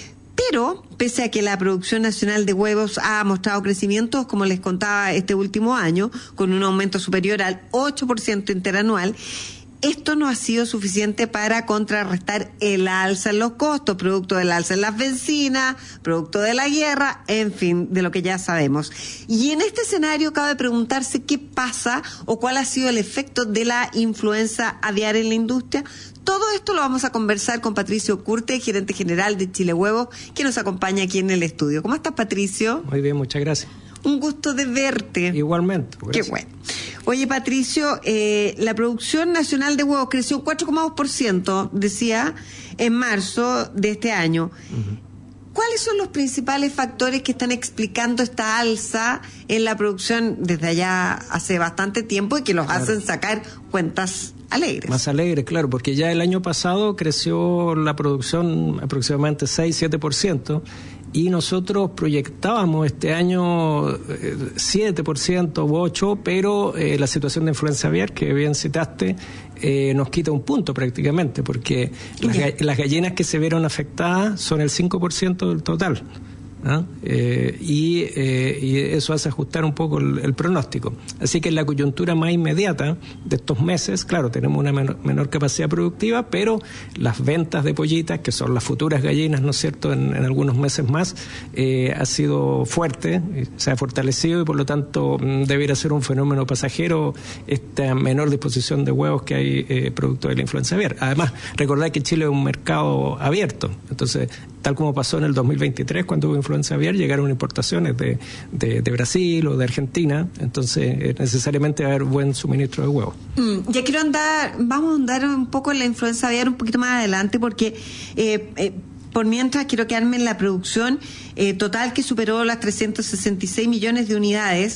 Pero, pese a que la producción nacional de huevos ha mostrado crecimientos, como les contaba, este último año, con un aumento superior al ocho por ciento interanual, esto no ha sido suficiente para contrarrestar el alza en los costos, producto del alza en las bencinas, producto de la guerra, en fin, de lo que ya sabemos. Y en este escenario cabe preguntarse qué pasa o cuál ha sido el efecto de la influenza aviar en la industria. Todo esto lo vamos a conversar con Patricio Curte, gerente general de Chile Huevos, que nos acompaña aquí en el estudio. ¿Cómo estás, Patricio? Muy bien, muchas gracias. Un gusto de verte. Igualmente. Gracias. Qué bueno. Oye, Patricio, eh, la producción nacional de huevos creció cuatro coma dos por ciento, decía, en marzo de este año. Uh-huh. ¿Cuáles son los principales factores que están explicando esta alza en la producción desde allá hace bastante tiempo y que los claro. hacen sacar cuentas alegres? Más alegres, claro, porque ya el año pasado creció la producción aproximadamente seis a siete por ciento. Y nosotros proyectábamos este año siete por ciento u ocho por ciento, pero eh, la situación de influenza aviar, que bien citaste, eh, nos quita un punto prácticamente, porque las, las gallinas que se vieron afectadas son el cinco por ciento del total. ¿Ah? Eh, y, eh, y eso hace ajustar un poco el, el pronóstico. Así que en la coyuntura más inmediata de estos meses, claro, tenemos una menor, menor capacidad productiva, pero las ventas de pollitas, que son las futuras gallinas, ¿no es cierto?, en, en algunos meses más, eh, ha sido fuerte, se ha fortalecido y por lo tanto debiera ser un fenómeno pasajero esta menor disposición de huevos que hay eh, producto de la influenza aviar. Además, recordad que Chile es un mercado abierto, entonces, tal como pasó en el dos mil veintitrés cuando hubo influenza aviar, llegaron importaciones de, de, de Brasil o de Argentina, entonces eh, necesariamente va a haber buen suministro de huevos. Mm, ya quiero andar, vamos a andar un poco en la influenza aviar un poquito más adelante, porque eh, eh, por mientras quiero quedarme en la producción eh, total, que superó las trescientos sesenta y seis millones de unidades.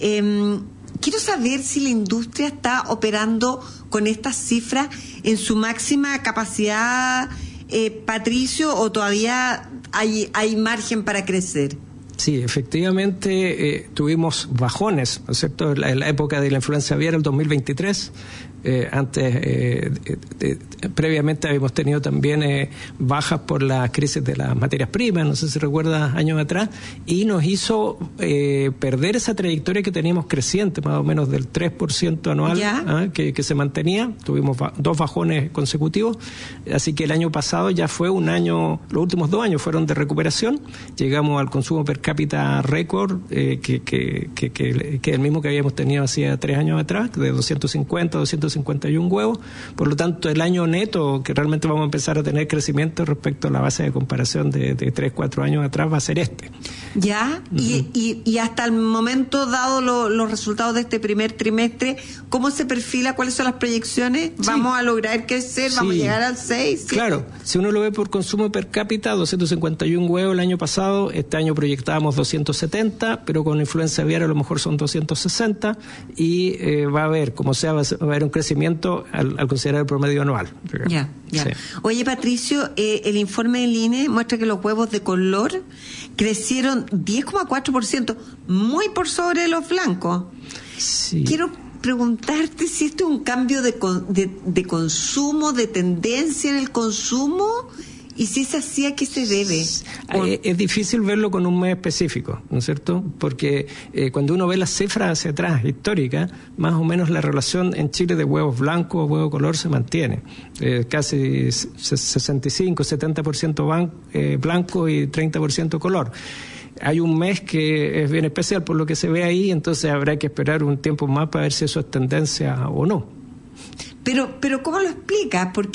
Eh, Quiero saber si la industria está operando con estas cifras en su máxima capacidad, eh, Patricio, o todavía hay, hay margen para crecer. Sí, efectivamente eh, tuvimos bajones, ¿no es cierto?, en la, en la época de la influenza aviar, el dos mil veintitrés. Eh, antes, eh, de, de, previamente habíamos tenido también eh, bajas por la crisis de las materias primas, no sé si recuerdas, años atrás, y nos hizo eh, perder esa trayectoria que teníamos creciente, más o menos del tres por ciento anual, ¿ah? que, que se mantenía. Tuvimos ba- dos bajones consecutivos, así que el año pasado ya fue un año, los últimos dos años fueron de recuperación, llegamos al consumo per cápita récord, eh, que, que, que, que, que el mismo que habíamos tenido hacía tres años atrás, de doscientos cincuenta, doscientos cincuenta y uno huevos. Por lo tanto, el año neto, que realmente vamos a empezar a tener crecimiento respecto a la base de comparación de, de tres, cuatro años atrás, va a ser este. Ya, uh-huh. y, y, y hasta el momento, dado lo, los resultados de este primer trimestre, ¿cómo se perfila? ¿Cuáles son las proyecciones? Sí. ¿Vamos a lograr crecer? ¿Vamos sí. a llegar al seis? ¿Sí? Claro, si uno lo ve por consumo per cápita, doscientos cincuenta y uno huevos el año pasado, este año proyectábamos doscientos setenta, pero con influenza aviar a lo mejor son doscientos sesenta, y eh, va a haber, como sea, va a haber un crecimiento al, al considerar el promedio anual. Ya, ya. Sí. Oye, Patricio, eh, el informe del I N E muestra que los huevos de color crecieron diez coma cuatro por ciento, muy por sobre los blancos. Sí. Quiero preguntarte si esto es un cambio de, de, de consumo, de tendencia en el consumo, y si es así, ¿a qué se debe? O... Es difícil verlo con un mes específico, ¿no es cierto? Porque eh, cuando uno ve las cifras hacia atrás, históricas, más o menos la relación en Chile de huevos blancos o huevo color se mantiene. Eh, casi sesenta y cinco, setenta por ciento ban, eh, blanco y treinta por ciento color. Hay un mes que es bien especial por lo que se ve ahí, entonces habrá que esperar un tiempo más para ver si eso es tendencia o no. Pero, pero ¿cómo lo explicas? Porque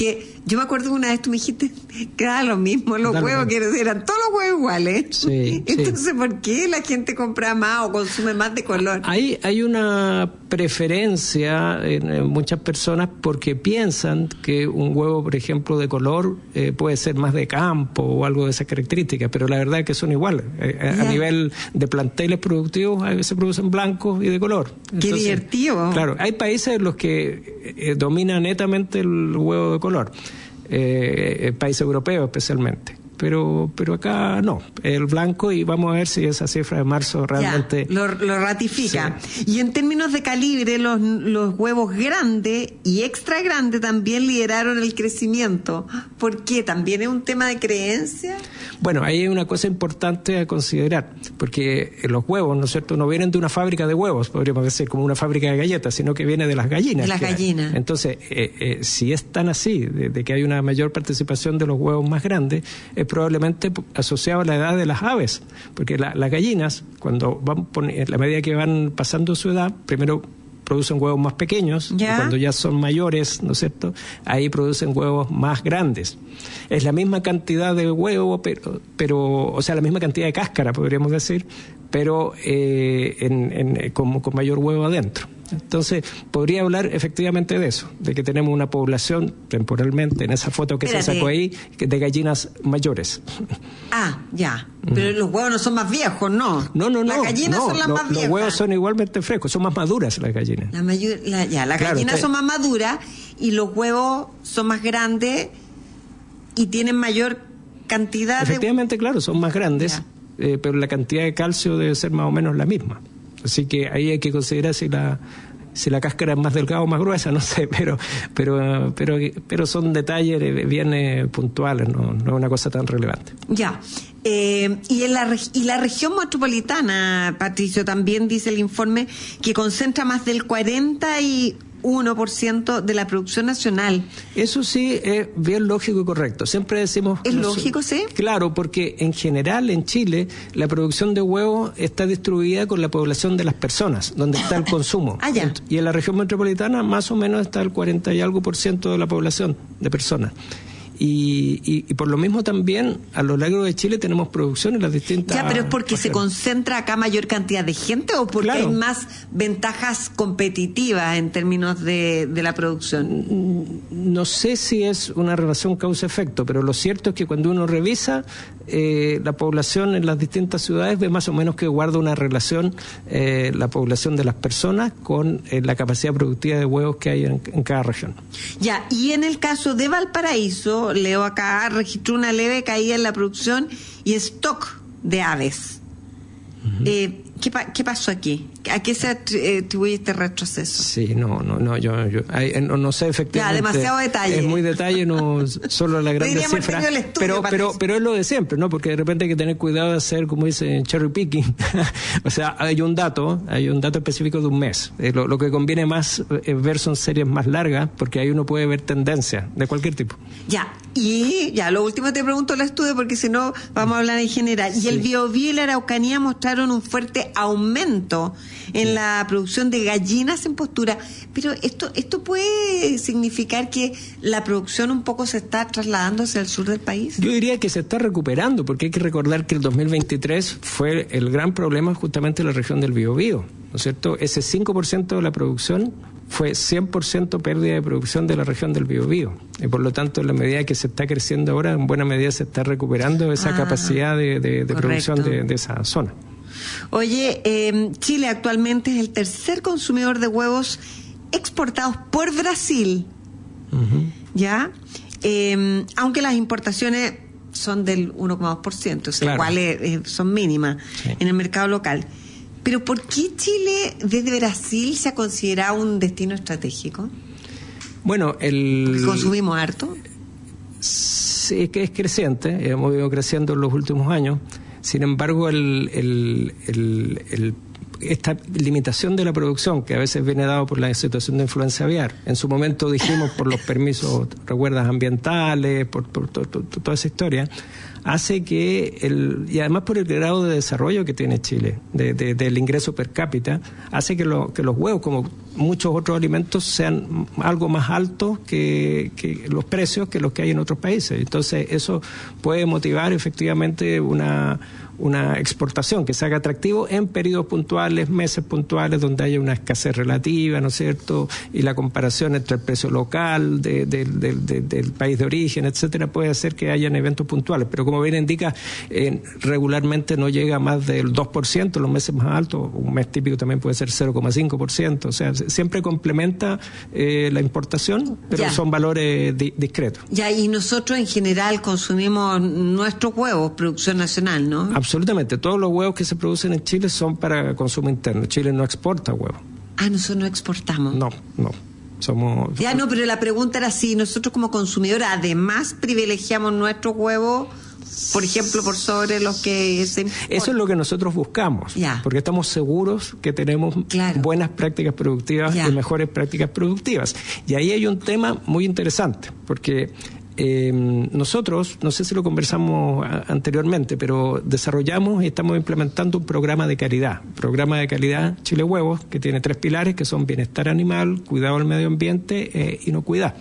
Yo me acuerdo una vez tú me dijiste que era lo mismo, los Dale, huevos, que eran todos los huevos iguales. Sí, Entonces, sí. ¿por qué la gente compra más o consume más de color? Hay, hay una preferencia en, en muchas personas porque piensan que un huevo, por ejemplo, de color eh, puede ser más de campo o algo de esas características, pero la verdad es que son iguales. Eh, a, a nivel de planteles productivos, a veces se producen blancos y de color. Qué Entonces, divertido. Claro, hay países en los que eh, domina netamente el huevo de color, eh, países europeos especialmente. Pero pero acá no, el blanco, y vamos a ver si esa cifra de marzo realmente... Ya, lo, lo ratifica. Sí. Y en términos de calibre, los, los huevos grandes y extra grandes también lideraron el crecimiento. ¿Por qué? ¿También es un tema de creencia? Bueno, ahí hay una cosa importante a considerar, porque los huevos, ¿no es cierto?, no vienen de una fábrica de huevos, podríamos decir, como una fábrica de galletas, sino que viene de las gallinas. De las gallinas. Hay. Entonces, eh, eh, si es tan así, de, de que hay una mayor participación de los huevos más grandes, es probablemente asociado a la edad de las aves, porque la, las gallinas, cuando van en la medida que van pasando su edad, primero producen huevos más pequeños, ¿Ya? y cuando ya son mayores, ¿no es cierto?, ahí producen huevos más grandes. Es la misma cantidad de huevo, pero, pero o sea, la misma cantidad de cáscara, podríamos decir, pero eh, en, en, con, con mayor huevo adentro. Entonces, podría hablar efectivamente de eso, de que tenemos una población temporalmente, en esa foto que Espérate. se sacó ahí, de gallinas mayores. Ah, ya. Pero los huevos no son más viejos, ¿no? No, no, no. Las gallinas no, son las lo, más viejas. Los huevos son igualmente frescos, son más maduras las gallinas. La mayor, la, ya, las Claro, gallinas usted- son más maduras y los huevos son más grandes y tienen mayor cantidad de... Efectivamente, claro, son más grandes, Ya. eh, pero la cantidad de calcio debe ser más o menos la misma. Así que ahí hay que considerar si la si la cáscara es más delgada o más gruesa, no sé, pero pero pero pero son detalles bien eh, puntuales, no, no es una cosa tan relevante. Ya. Eh, y, en la, reg- y la región metropolitana, Patricio, también dice el informe que concentra más del cuarenta y uno por ciento de la producción nacional. Eso sí es bien lógico y correcto. Siempre decimos... ¿Es nos- lógico, sí? Claro, porque en general en Chile la producción de huevos está distribuida con la población de las personas, donde está el consumo. Ah, ya. Y en la región metropolitana más o menos está el cuarenta y algo por ciento de la población de personas. Y, y, y por lo mismo también a lo largo de Chile tenemos producción en las distintas... Ya, pero es porque se regiones. concentra acá mayor cantidad de gente o porque Claro. hay más ventajas competitivas en términos de, de la producción. No sé si es una relación causa-efecto, pero lo cierto es que cuando uno revisa eh, la población en las distintas ciudades, ve más o menos que guarda una relación eh, la población de las personas con eh, la capacidad productiva de huevos que hay en, en cada región. Ya, y en el caso de Valparaíso, leo acá, registró una leve caída en la producción y stock de aves. Uh-huh. eh, ¿qué, pa- ¿Qué pasó aquí? ¿A qué se atribuye este retroceso? Sí, no, no, no, yo, yo ay, no, no sé efectivamente. Ya, demasiado detalle. Es muy detalle, no solo la gran Deberíamos cifra. tener el estudio, Pero, pero, Patricio. pero es lo de siempre, ¿no? Porque de repente hay que tener cuidado de hacer, como dicen, cherry picking. O sea, hay un dato, hay un dato específico de un mes. Eh, lo, lo que conviene más es ver son series más largas, porque ahí uno puede ver tendencias de cualquier tipo. Ya, y ya, lo último te pregunto el estudio porque si no vamos a hablar en general. Y el Biobío y la Araucanía mostraron un fuerte aumento en la producción de gallinas en postura. Pero esto esto puede significar que la producción un poco se está trasladando hacia el sur del país. Yo diría que se está recuperando, porque hay que recordar que el dos mil veintitrés fue el gran problema justamente en la región del Biobío, ¿no es cierto? Ese cinco por ciento de la producción fue cien por ciento pérdida de producción de la región del Biobío. Y por lo tanto, en la medida que se está creciendo ahora, en buena medida se está recuperando esa Ah, capacidad de, de, de producción de, de esa zona. Oye, eh, Chile actualmente es el tercer consumidor de huevos exportados por Brasil. Uh-huh. ¿Ya? Eh, aunque las importaciones son del uno coma dos por ciento, o sea, Claro. igual es- es- son mínimas Sí. en el mercado local. Pero ¿por qué Chile desde Brasil se ha considerado un destino estratégico? Bueno, el... Porque consumimos harto. Sí, es que es creciente, hemos ido creciendo en los últimos años. Sin embargo, el, el, el, el, esta limitación de la producción, que a veces viene dado por la situación de influencia aviar, en su momento dijimos por los permisos, recuerdas, ambientales, por, por, por, por toda esa historia, hace que, el y además por el grado de desarrollo que tiene Chile, de, de, del ingreso per cápita, hace que, lo, que los huevos, como muchos otros alimentos, sean algo más altos que, que los precios que los que hay en otros países. Entonces eso puede motivar efectivamente una una exportación que se haga atractivo en periodos puntuales, meses puntuales, donde haya una escasez relativa, ¿no es cierto? Y la comparación entre el precio local de, de, de, de, del país de origen, etcétera, puede hacer que hayan eventos puntuales. Pero como bien indica, eh, regularmente no llega a más del dos por ciento, los meses más altos, un mes típico también puede ser cero coma cinco por ciento. O sea, siempre complementa eh, la importación, pero ya. son valores di discretos. Ya, y nosotros en general consumimos nuestros huevos, producción nacional, ¿no? Absolutamente. Todos los huevos que se producen en Chile son para consumo interno. Chile no exporta huevos. Ah, nosotros no exportamos. No, no. Somos... Ya, no, pero la pregunta era si nosotros como consumidores además privilegiamos nuestros huevos, por ejemplo, por sobre los que se importan. Eso es lo que nosotros buscamos, ya. porque estamos seguros que tenemos claro. buenas prácticas productivas ya. y mejores prácticas productivas. Y ahí hay un tema muy interesante, porque... Eh, nosotros, no sé si lo conversamos a, anteriormente, pero desarrollamos y estamos implementando un programa de calidad, programa de calidad Chile Huevos, que tiene tres pilares, que son bienestar animal, cuidado del medio ambiente, eh, inocuidad.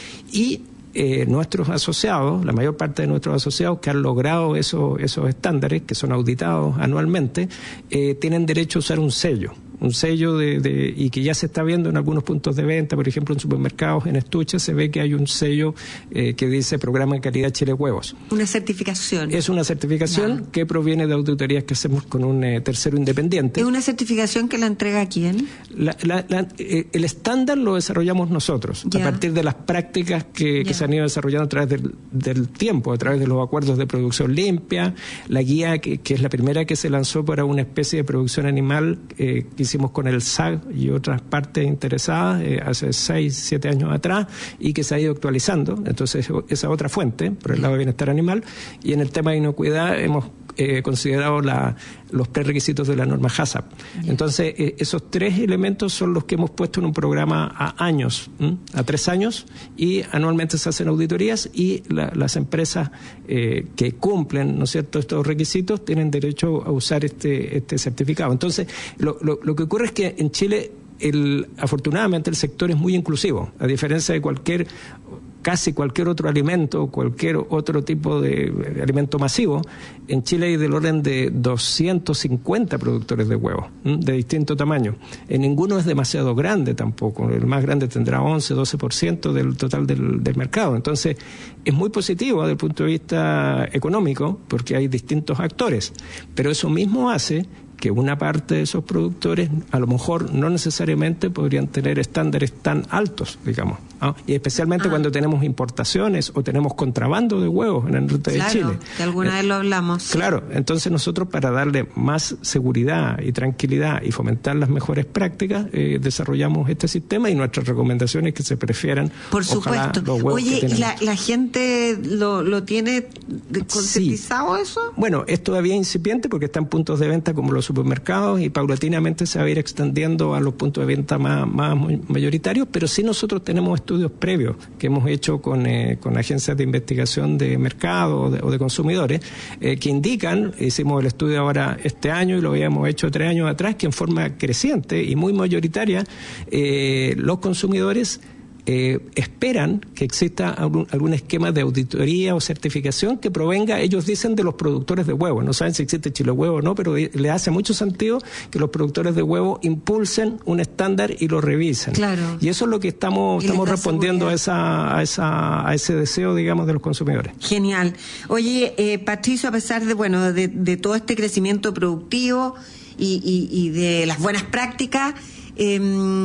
Y eh, nuestros asociados, la mayor parte de nuestros asociados que han logrado esos, esos estándares, que son auditados anualmente, eh, tienen derecho a usar un sello. un sello de, de y que ya se está viendo en algunos puntos de venta, por ejemplo en supermercados, en estuches, se ve que hay un sello eh, que dice Programa de Calidad Chile Huevos. Una certificación. Es una certificación ya. que proviene de auditorías que hacemos con un eh, tercero independiente. ¿Es una certificación que la entrega quién? La, la, la, eh, el estándar lo desarrollamos nosotros, ya. a partir de las prácticas que, que se han ido desarrollando a través del, del tiempo, a través de los acuerdos de producción limpia, la guía que, que es la primera que se lanzó para una especie de producción animal eh, que hicimos con el S A G y otras partes interesadas eh, hace seis, siete años atrás y que se ha ido actualizando. Entonces, esa otra fuente, por el lado de bienestar animal. Y en el tema de inocuidad hemos eh, considerado la, los prerequisitos de la norma HACCP. Entonces, eh, esos tres elementos son los que hemos puesto en un programa a años, ¿m? a tres años, y anualmente se hacen auditorías y la, las empresas eh, que cumplen, ¿no es cierto?, estos requisitos tienen derecho a usar este, este certificado. Entonces, lo, lo, lo que ocurre es que en Chile, el, afortunadamente, el sector es muy inclusivo, a diferencia de cualquier, casi cualquier otro alimento, cualquier otro tipo de alimento masivo. En Chile hay del orden de doscientos cincuenta productores de huevos, ¿m? de distinto tamaño. En ninguno es demasiado grande tampoco. El más grande tendrá once, doce por ciento del total del, del mercado. Entonces, es muy positivo desde el punto de vista económico, porque hay distintos actores. Pero eso mismo hace que una parte de esos productores a lo mejor no necesariamente podrían tener estándares tan altos, digamos, ¿no? Y especialmente ah. cuando tenemos importaciones o tenemos contrabando de huevos en el norte claro, de Chile. Que alguna eh, vez lo hablamos. Claro, entonces nosotros, para darle más seguridad y tranquilidad y fomentar las mejores prácticas, eh, desarrollamos este sistema y nuestras recomendaciones que se prefieran. Por supuesto. Los huevos Oye, que ¿y la, la gente lo, lo tiene concientizado sí. eso? Bueno, es todavía incipiente porque está en puntos de venta como los supermercados y paulatinamente se va a ir extendiendo a los puntos de venta más, más mayoritarios, pero sí nosotros tenemos estudios previos que hemos hecho con, eh, con agencias de investigación de mercado o de, o de consumidores eh, que indican, hicimos el estudio ahora este año y lo habíamos hecho tres años atrás, que en forma creciente y muy mayoritaria eh, los consumidores Eh, esperan que exista algún, algún esquema de auditoría o certificación que provenga, ellos dicen, de los productores de huevo. No saben si existe Chile Huevo o no, pero le hace mucho sentido que los productores de huevo impulsen un estándar y lo revisen. Claro. Y eso es lo que estamos, estamos respondiendo a, esa, a, esa, a ese deseo, digamos, de los consumidores. Genial. Oye, eh, Patricio, a pesar de, bueno, de, de todo este crecimiento productivo y, y, y de las buenas prácticas, eh,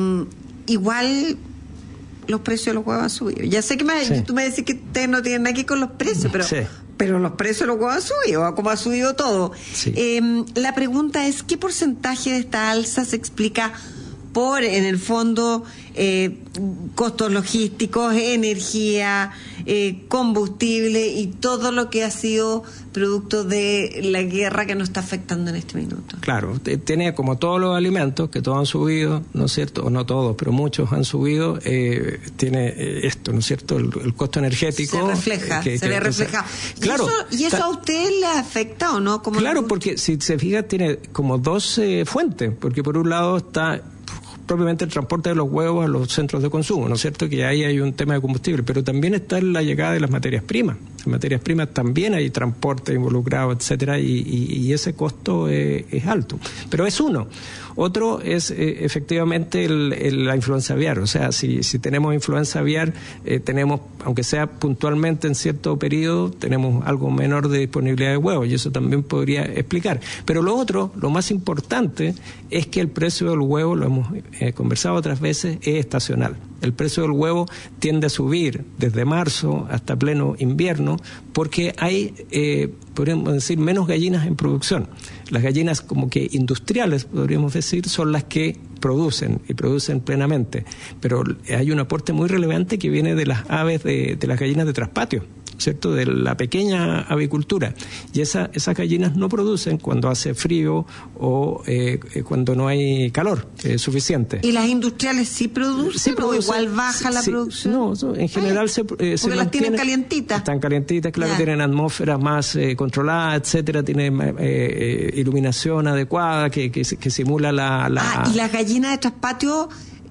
igual los precios de los huevos han subido. Ya sé que me, sí. tú me decís que ustedes no tienen nada que ver con los precios, pero, sí. pero los precios de los huevos han subido, como ha subido todo. Sí. Eh, la pregunta es, ¿qué porcentaje de esta alza se explica por, en el fondo, eh, costos logísticos, energía, eh, combustible y todo lo que ha sido producto de la guerra que nos está afectando en este minuto. Claro, tiene como todos los alimentos, que todos han subido, ¿no es cierto? O no todos, pero muchos han subido, eh, tiene esto, ¿no es cierto? El, el costo energético. Se refleja, que, se que, ve reflejado. ¿Y, claro, eso, ¿Y eso a usted le afecta o no? ¿Cómo claro, lo... porque si se fija tiene como dos eh, fuentes, porque por un lado está propiamente el transporte de los huevos a los centros de consumo, ¿no es cierto? Que ahí hay un tema de combustible, pero también está la llegada de las materias primas. Las materias primas también hay transporte involucrado, etcétera, y, y, y ese costo eh, es alto. Pero es uno. Otro es eh, efectivamente el, el, la influenza aviar. O sea, si, si tenemos influenza aviar, eh, tenemos, aunque sea puntualmente en cierto periodo, tenemos algo menor de disponibilidad de huevos, y eso también podría explicar. Pero lo otro, lo más importante, es que el precio del huevo, lo hemos eh, conversado otras veces, es estacional. El precio del huevo tiende a subir desde marzo hasta pleno invierno porque hay, eh, podríamos decir, menos gallinas en producción. Las gallinas como que industriales, podríamos decir, son las que producen y producen plenamente. Pero hay un aporte muy relevante que viene de las aves, de, de las gallinas de traspatio, ¿cierto? De la pequeña avicultura. Y esa, esas gallinas no producen cuando hace frío o eh, cuando no hay calor eh, suficiente. ¿Y las industriales sí producen, sí producen o igual baja la sí, producción? No, en general Ay, se, eh, se porque las tienen calientitas. Están calientitas, claro, yeah. Tienen atmósferas más eh, controladas, etcétera, tienen eh, eh, iluminación adecuada que, que, que simula la, la... Ah, y las gallinas de traspatio...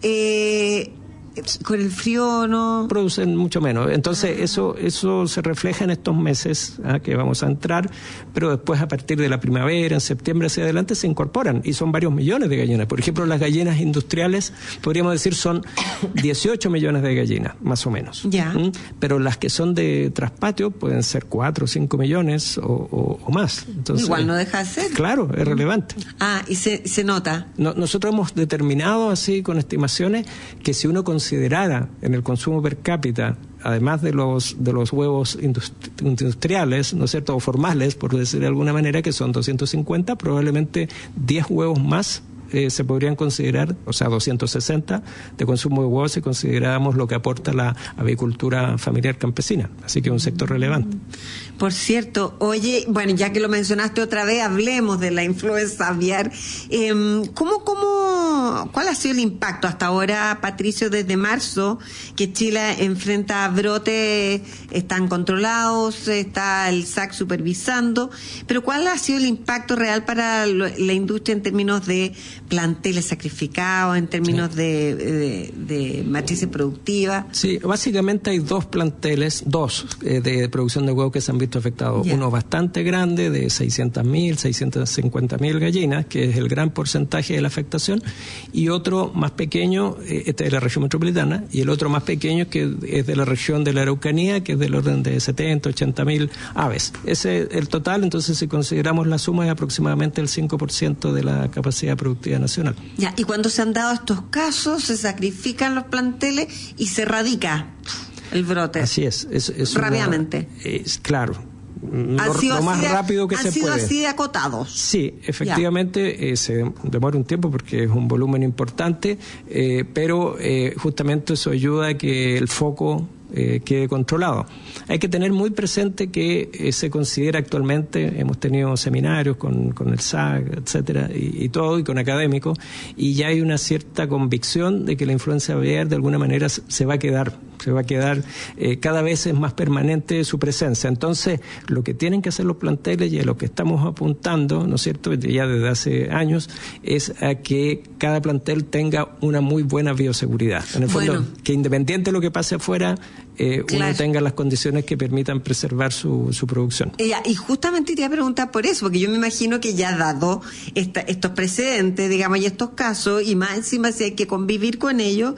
Eh... con el frío no producen mucho menos, entonces eso eso se refleja en estos meses ¿eh? que vamos a entrar, pero después a partir de la primavera, en septiembre hacia adelante se incorporan y son varios millones de gallinas. Por ejemplo, las gallinas industriales podríamos decir son dieciocho millones de gallinas más o menos, ya. ¿Mm? Pero las que son de traspatio pueden ser cuatro o cinco millones o, o, o más. Entonces, igual no deja de ser. Claro, es relevante. Ah, y se, se nota. No, nosotros hemos determinado así con estimaciones que si uno considera considerada en el consumo per cápita, además de los de los huevos industriales, ¿no es cierto?, o formales, por decir de alguna manera, que son doscientos cincuenta, probablemente diez huevos más eh, se podrían considerar, o sea, doscientos sesenta de consumo de huevos si consideramos lo que aporta la avicultura familiar campesina. Así que es un sector relevante. Por cierto, oye, bueno, ya que lo mencionaste otra vez, hablemos de la influenza aviar. Eh, ¿Cómo, cómo, cuál ha sido el impacto hasta ahora, Patricio, desde marzo, que Chile enfrenta brotes, están controlados, está el S A C supervisando, pero cuál ha sido el impacto real para la industria en términos de planteles sacrificados, en términos sí. de, de, de matrices productivas? Sí, básicamente hay dos planteles, dos eh, de producción de huevos que se han visto afectados. Yeah. Uno bastante grande, de seiscientas mil, seiscientas cincuenta mil gallinas, que es el gran porcentaje de la afectación, y otro más pequeño, eh, este es de la región metropolitana, y el otro más pequeño que es de la región de la Araucanía, que es del orden de setenta, ochenta mil aves. Ese es el total, entonces si consideramos la suma es aproximadamente el cinco por ciento de la capacidad productiva nacional. Ya, y cuando se han dado estos casos, se sacrifican los planteles y se erradica el brote. Así es. es, es rápidamente. Una, es, claro. Lo, lo más de, rápido que se puede. ¿Han sido así de acotados? Sí, efectivamente, eh, se demora un tiempo porque es un volumen importante, eh, pero eh, justamente eso ayuda a que el foco eh, quede controlado. Hay que tener muy presente que eh, se considera actualmente, hemos tenido seminarios con, con el S A C, etcétera, y, y todo, y con académicos, y ya hay una cierta convicción de que la influenza aviar de alguna manera se va a quedar, se va a quedar eh, cada vez es más permanente su presencia. Entonces, lo que tienen que hacer los planteles y a lo que estamos apuntando, ¿no es cierto?, ya desde hace años, es a que cada plantel tenga una muy buena bioseguridad. En el fondo, bueno, que independiente de lo que pase afuera, eh, claro, uno tenga las condiciones que permitan preservar su, su producción. Y, y justamente te iba a preguntar por eso, porque yo me imagino que ya dado esta, estos precedentes, digamos, y estos casos, y más encima si hay que convivir con ellos,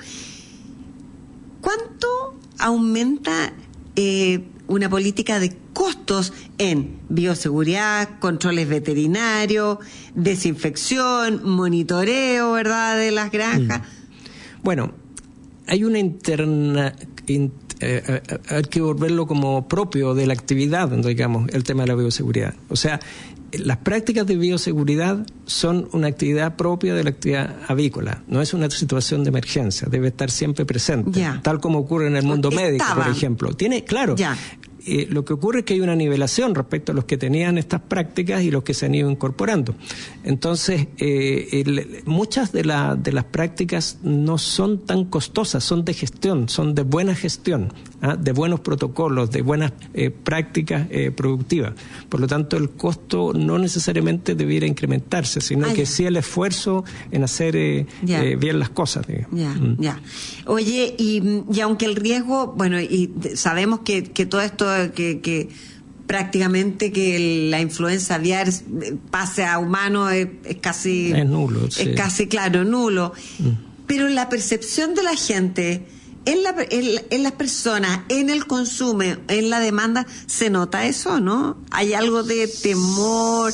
¿cuánto aumenta eh, una política de costos en bioseguridad, controles veterinarios, desinfección, monitoreo, ¿verdad?, de las granjas? Mm. Bueno, hay una interna... In, eh, hay que volverlo como propio de la actividad, digamos, el tema de la bioseguridad. O sea, las prácticas de bioseguridad son una actividad propia de la actividad avícola, no es una situación de emergencia, debe estar siempre presente, ya. Tal como ocurre en el mundo Estaba. médico, por ejemplo. Tiene, claro, ya. Eh, lo que ocurre es que hay una nivelación respecto a los que tenían estas prácticas y los que se han ido incorporando. Entonces, eh, el, muchas de, la, de las prácticas no son tan costosas, son de gestión, son de buena gestión, ¿ah? de buenos protocolos, de buenas eh, prácticas eh, productivas. Por lo tanto, el costo no necesariamente debiera incrementarse, sino ah, que sí el esfuerzo en hacer eh, eh, bien las cosas. Digamos. Ya, mm. ya. Oye, y, y aunque el riesgo, bueno, y sabemos que, que todo esto Que, que prácticamente que la influenza aviar pase a humano es, es casi es nulo, es sí. casi claro nulo, mm. pero la percepción de la gente en, la, en, en las personas, en el consumo, en la demanda, se nota eso, ¿no? Hay algo de temor.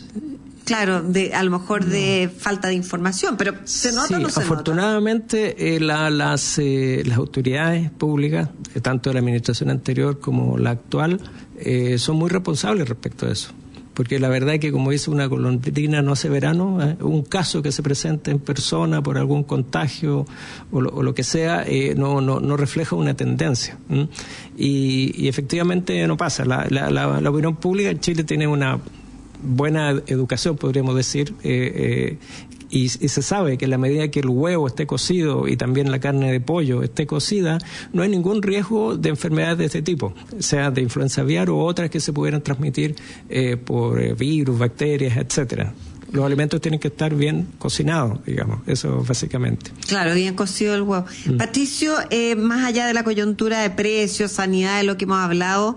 Claro, de, a lo mejor de no. falta de información, pero ¿se nota sí, o no se afortunadamente, nota? Eh, la, las, eh, las autoridades públicas, eh, tanto de la administración anterior como la actual, eh, son muy responsables respecto a eso. Porque la verdad es que, como dice una golondrina no hace verano, eh, un caso que se presente en persona por algún contagio o lo, o lo que sea, eh, no, no, no refleja una tendencia. ¿m? Y, y efectivamente no pasa. La, la, la, la opinión pública en Chile tiene una buena educación, podríamos decir, eh, eh, y, y se sabe que en la medida que el huevo esté cocido y también la carne de pollo esté cocida, no hay ningún riesgo de enfermedades de este tipo, sea de influenza aviar o otras que se pudieran transmitir eh, por eh, virus, bacterias, etcétera. Los alimentos tienen que estar bien cocinados, digamos, eso básicamente. Claro, bien cocido el huevo. Mm. Patricio, eh, más allá de la coyuntura de precios, sanidad, de lo que hemos hablado,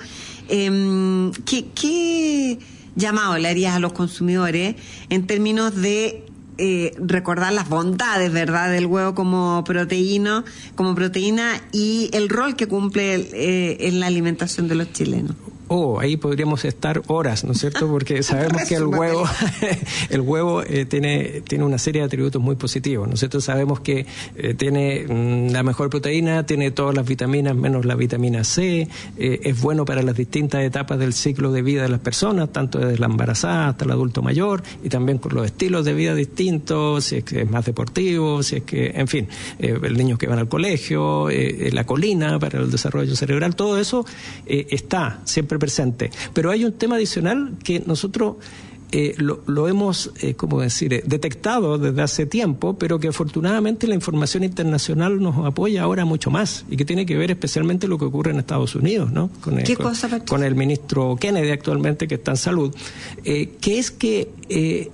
eh, ¿qué, qué llamado le harías a los consumidores en términos de eh, recordar las bondades, ¿verdad?, del huevo como proteína, como proteína y el rol que cumple eh, en la alimentación de los chilenos? Oh, ahí podríamos estar horas, ¿no es cierto? Porque sabemos que el huevo, el huevo eh, tiene tiene una serie de atributos muy positivos. Nosotros sabemos que eh, tiene mm, la mejor proteína, tiene todas las vitaminas menos la vitamina C, eh, es bueno para las distintas etapas del ciclo de vida de las personas, tanto desde la embarazada hasta el adulto mayor, y también con los estilos de vida distintos, si es que es más deportivo, si es que, en fin, eh, los niños que van al colegio, eh, la colina para el desarrollo cerebral, todo eso eh, está siempre presente. Pero hay un tema adicional que nosotros eh, lo, lo hemos, eh, ¿cómo decir?, eh, detectado desde hace tiempo, pero que afortunadamente la información internacional nos apoya ahora mucho más, y que tiene que ver especialmente lo que ocurre en Estados Unidos, ¿no? Con el, ¿Qué con, cosa, con el ministro Kennedy actualmente, que está en salud, eh, que es que eh,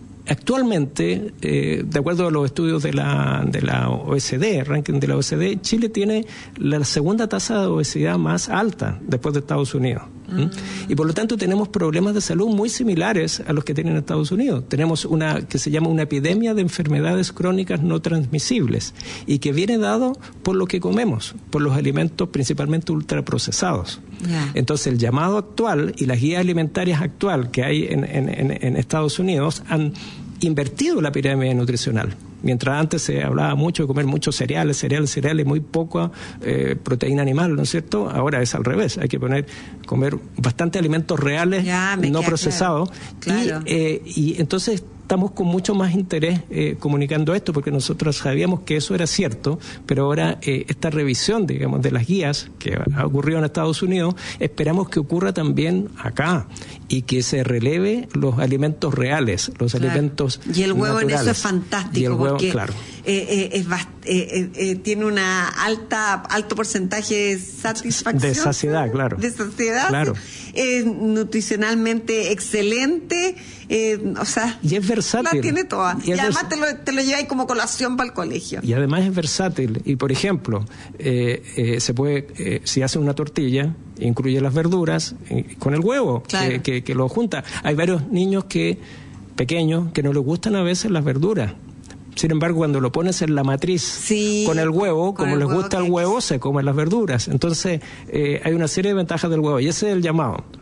actualmente, eh, de acuerdo a los estudios de la, de la O E C D, el ranking de la O E C D, Chile tiene la segunda tasa de obesidad más alta después de Estados Unidos. ¿Mm? Y por lo tanto tenemos problemas de salud muy similares a los que tienen Estados Unidos. Tenemos una que se llama una epidemia de enfermedades crónicas no transmisibles, y que viene dado por lo que comemos, por los alimentos principalmente ultraprocesados. Yeah. Entonces el llamado actual y las guías alimentarias actual que hay en, en, en, en Estados Unidos han invertido la pirámide nutricional. Mientras antes se hablaba mucho de comer muchos cereales, cereales, cereales, muy poca eh, proteína animal, ¿no es cierto? Ahora es al revés, hay que poner comer bastante alimentos reales, no procesados. Claro. Claro. Y, eh, y entonces estamos con mucho más interés eh, comunicando esto, porque nosotros sabíamos que eso era cierto, pero ahora eh, esta revisión, digamos, de las guías que ha ocurrido en Estados Unidos, esperamos que ocurra también acá, y que se releve los alimentos reales, los claro. alimentos y el huevo naturales. En eso es fantástico, y el huevo, porque claro. eh, eh, es bast- eh, eh, tiene una alta alto porcentaje de satisfacción, de saciedad, claro, de saciedad, claro. Es nutricionalmente excelente, eh, o sea, y es versátil, la tiene toda, y, y además vers- te lo, te lo lleváis como colación para el colegio, y además es versátil. Y por ejemplo, eh, eh, se puede, eh, si hace una tortilla, incluye las verduras eh, con el huevo, claro. que, que, que lo junta. Hay varios niños que pequeños que no les gustan a veces las verduras. Sin embargo, cuando lo pones en la matriz sí, con el huevo, como el les huevo gusta el huevo, se comen las verduras. Entonces, eh, hay una serie de ventajas del huevo, y ese es el llamado.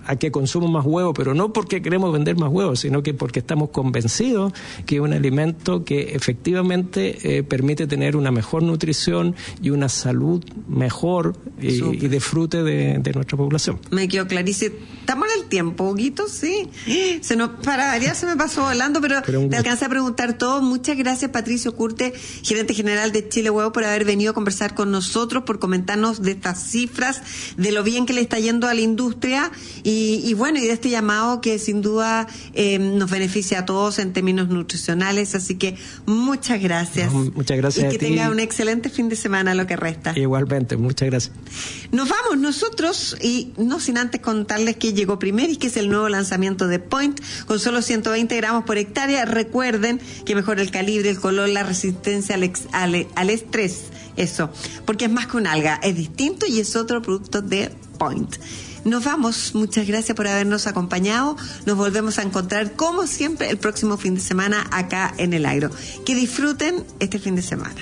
a que consumo más huevo, pero no porque queremos vender más huevos, sino que porque estamos convencidos que es un alimento que efectivamente eh, permite tener una mejor nutrición y una salud mejor y, y disfrute de, de nuestra población. Me quedó clarísimo. Estamos en el tiempo, Huguito, sí. Se nos, para variar se me pasó volando, pero, pero te alcancé a preguntar todo. Muchas gracias, Patricio Curte, gerente general de Chile Huevo, por haber venido a conversar con nosotros, por comentarnos de estas cifras, de lo bien que le está yendo a la industria y, y bueno, y de este llamado que sin duda eh, nos beneficia a todos en términos nutricionales. Así que muchas gracias. No, muchas gracias. Y que tenga un excelente fin de semana, lo que resta. Igualmente, muchas gracias. Nos vamos nosotros y no sin antes contarles que llegó Primeris, que es el nuevo lanzamiento de Point, con solo ciento veinte gramos por hectárea. Recuerden que mejora el calibre, el color, la resistencia al, ex, al, al estrés. Eso, porque es más que un alga, es distinto y es otro producto de Point. Nos vamos, muchas gracias por habernos acompañado. Nos volvemos a encontrar como siempre el próximo fin de semana acá en El Agro. Que disfruten este fin de semana.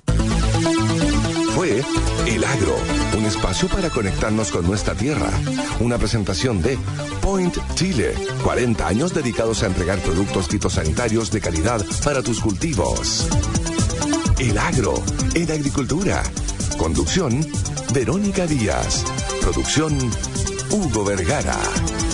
Fue El Agro, un espacio para conectarnos con nuestra tierra. Una presentación de Point Chile, cuarenta años dedicados a entregar productos fitosanitarios de calidad para tus cultivos. El Agro, en agricultura. Conducción, Verónica Díaz. Producción, Hugo Vergara.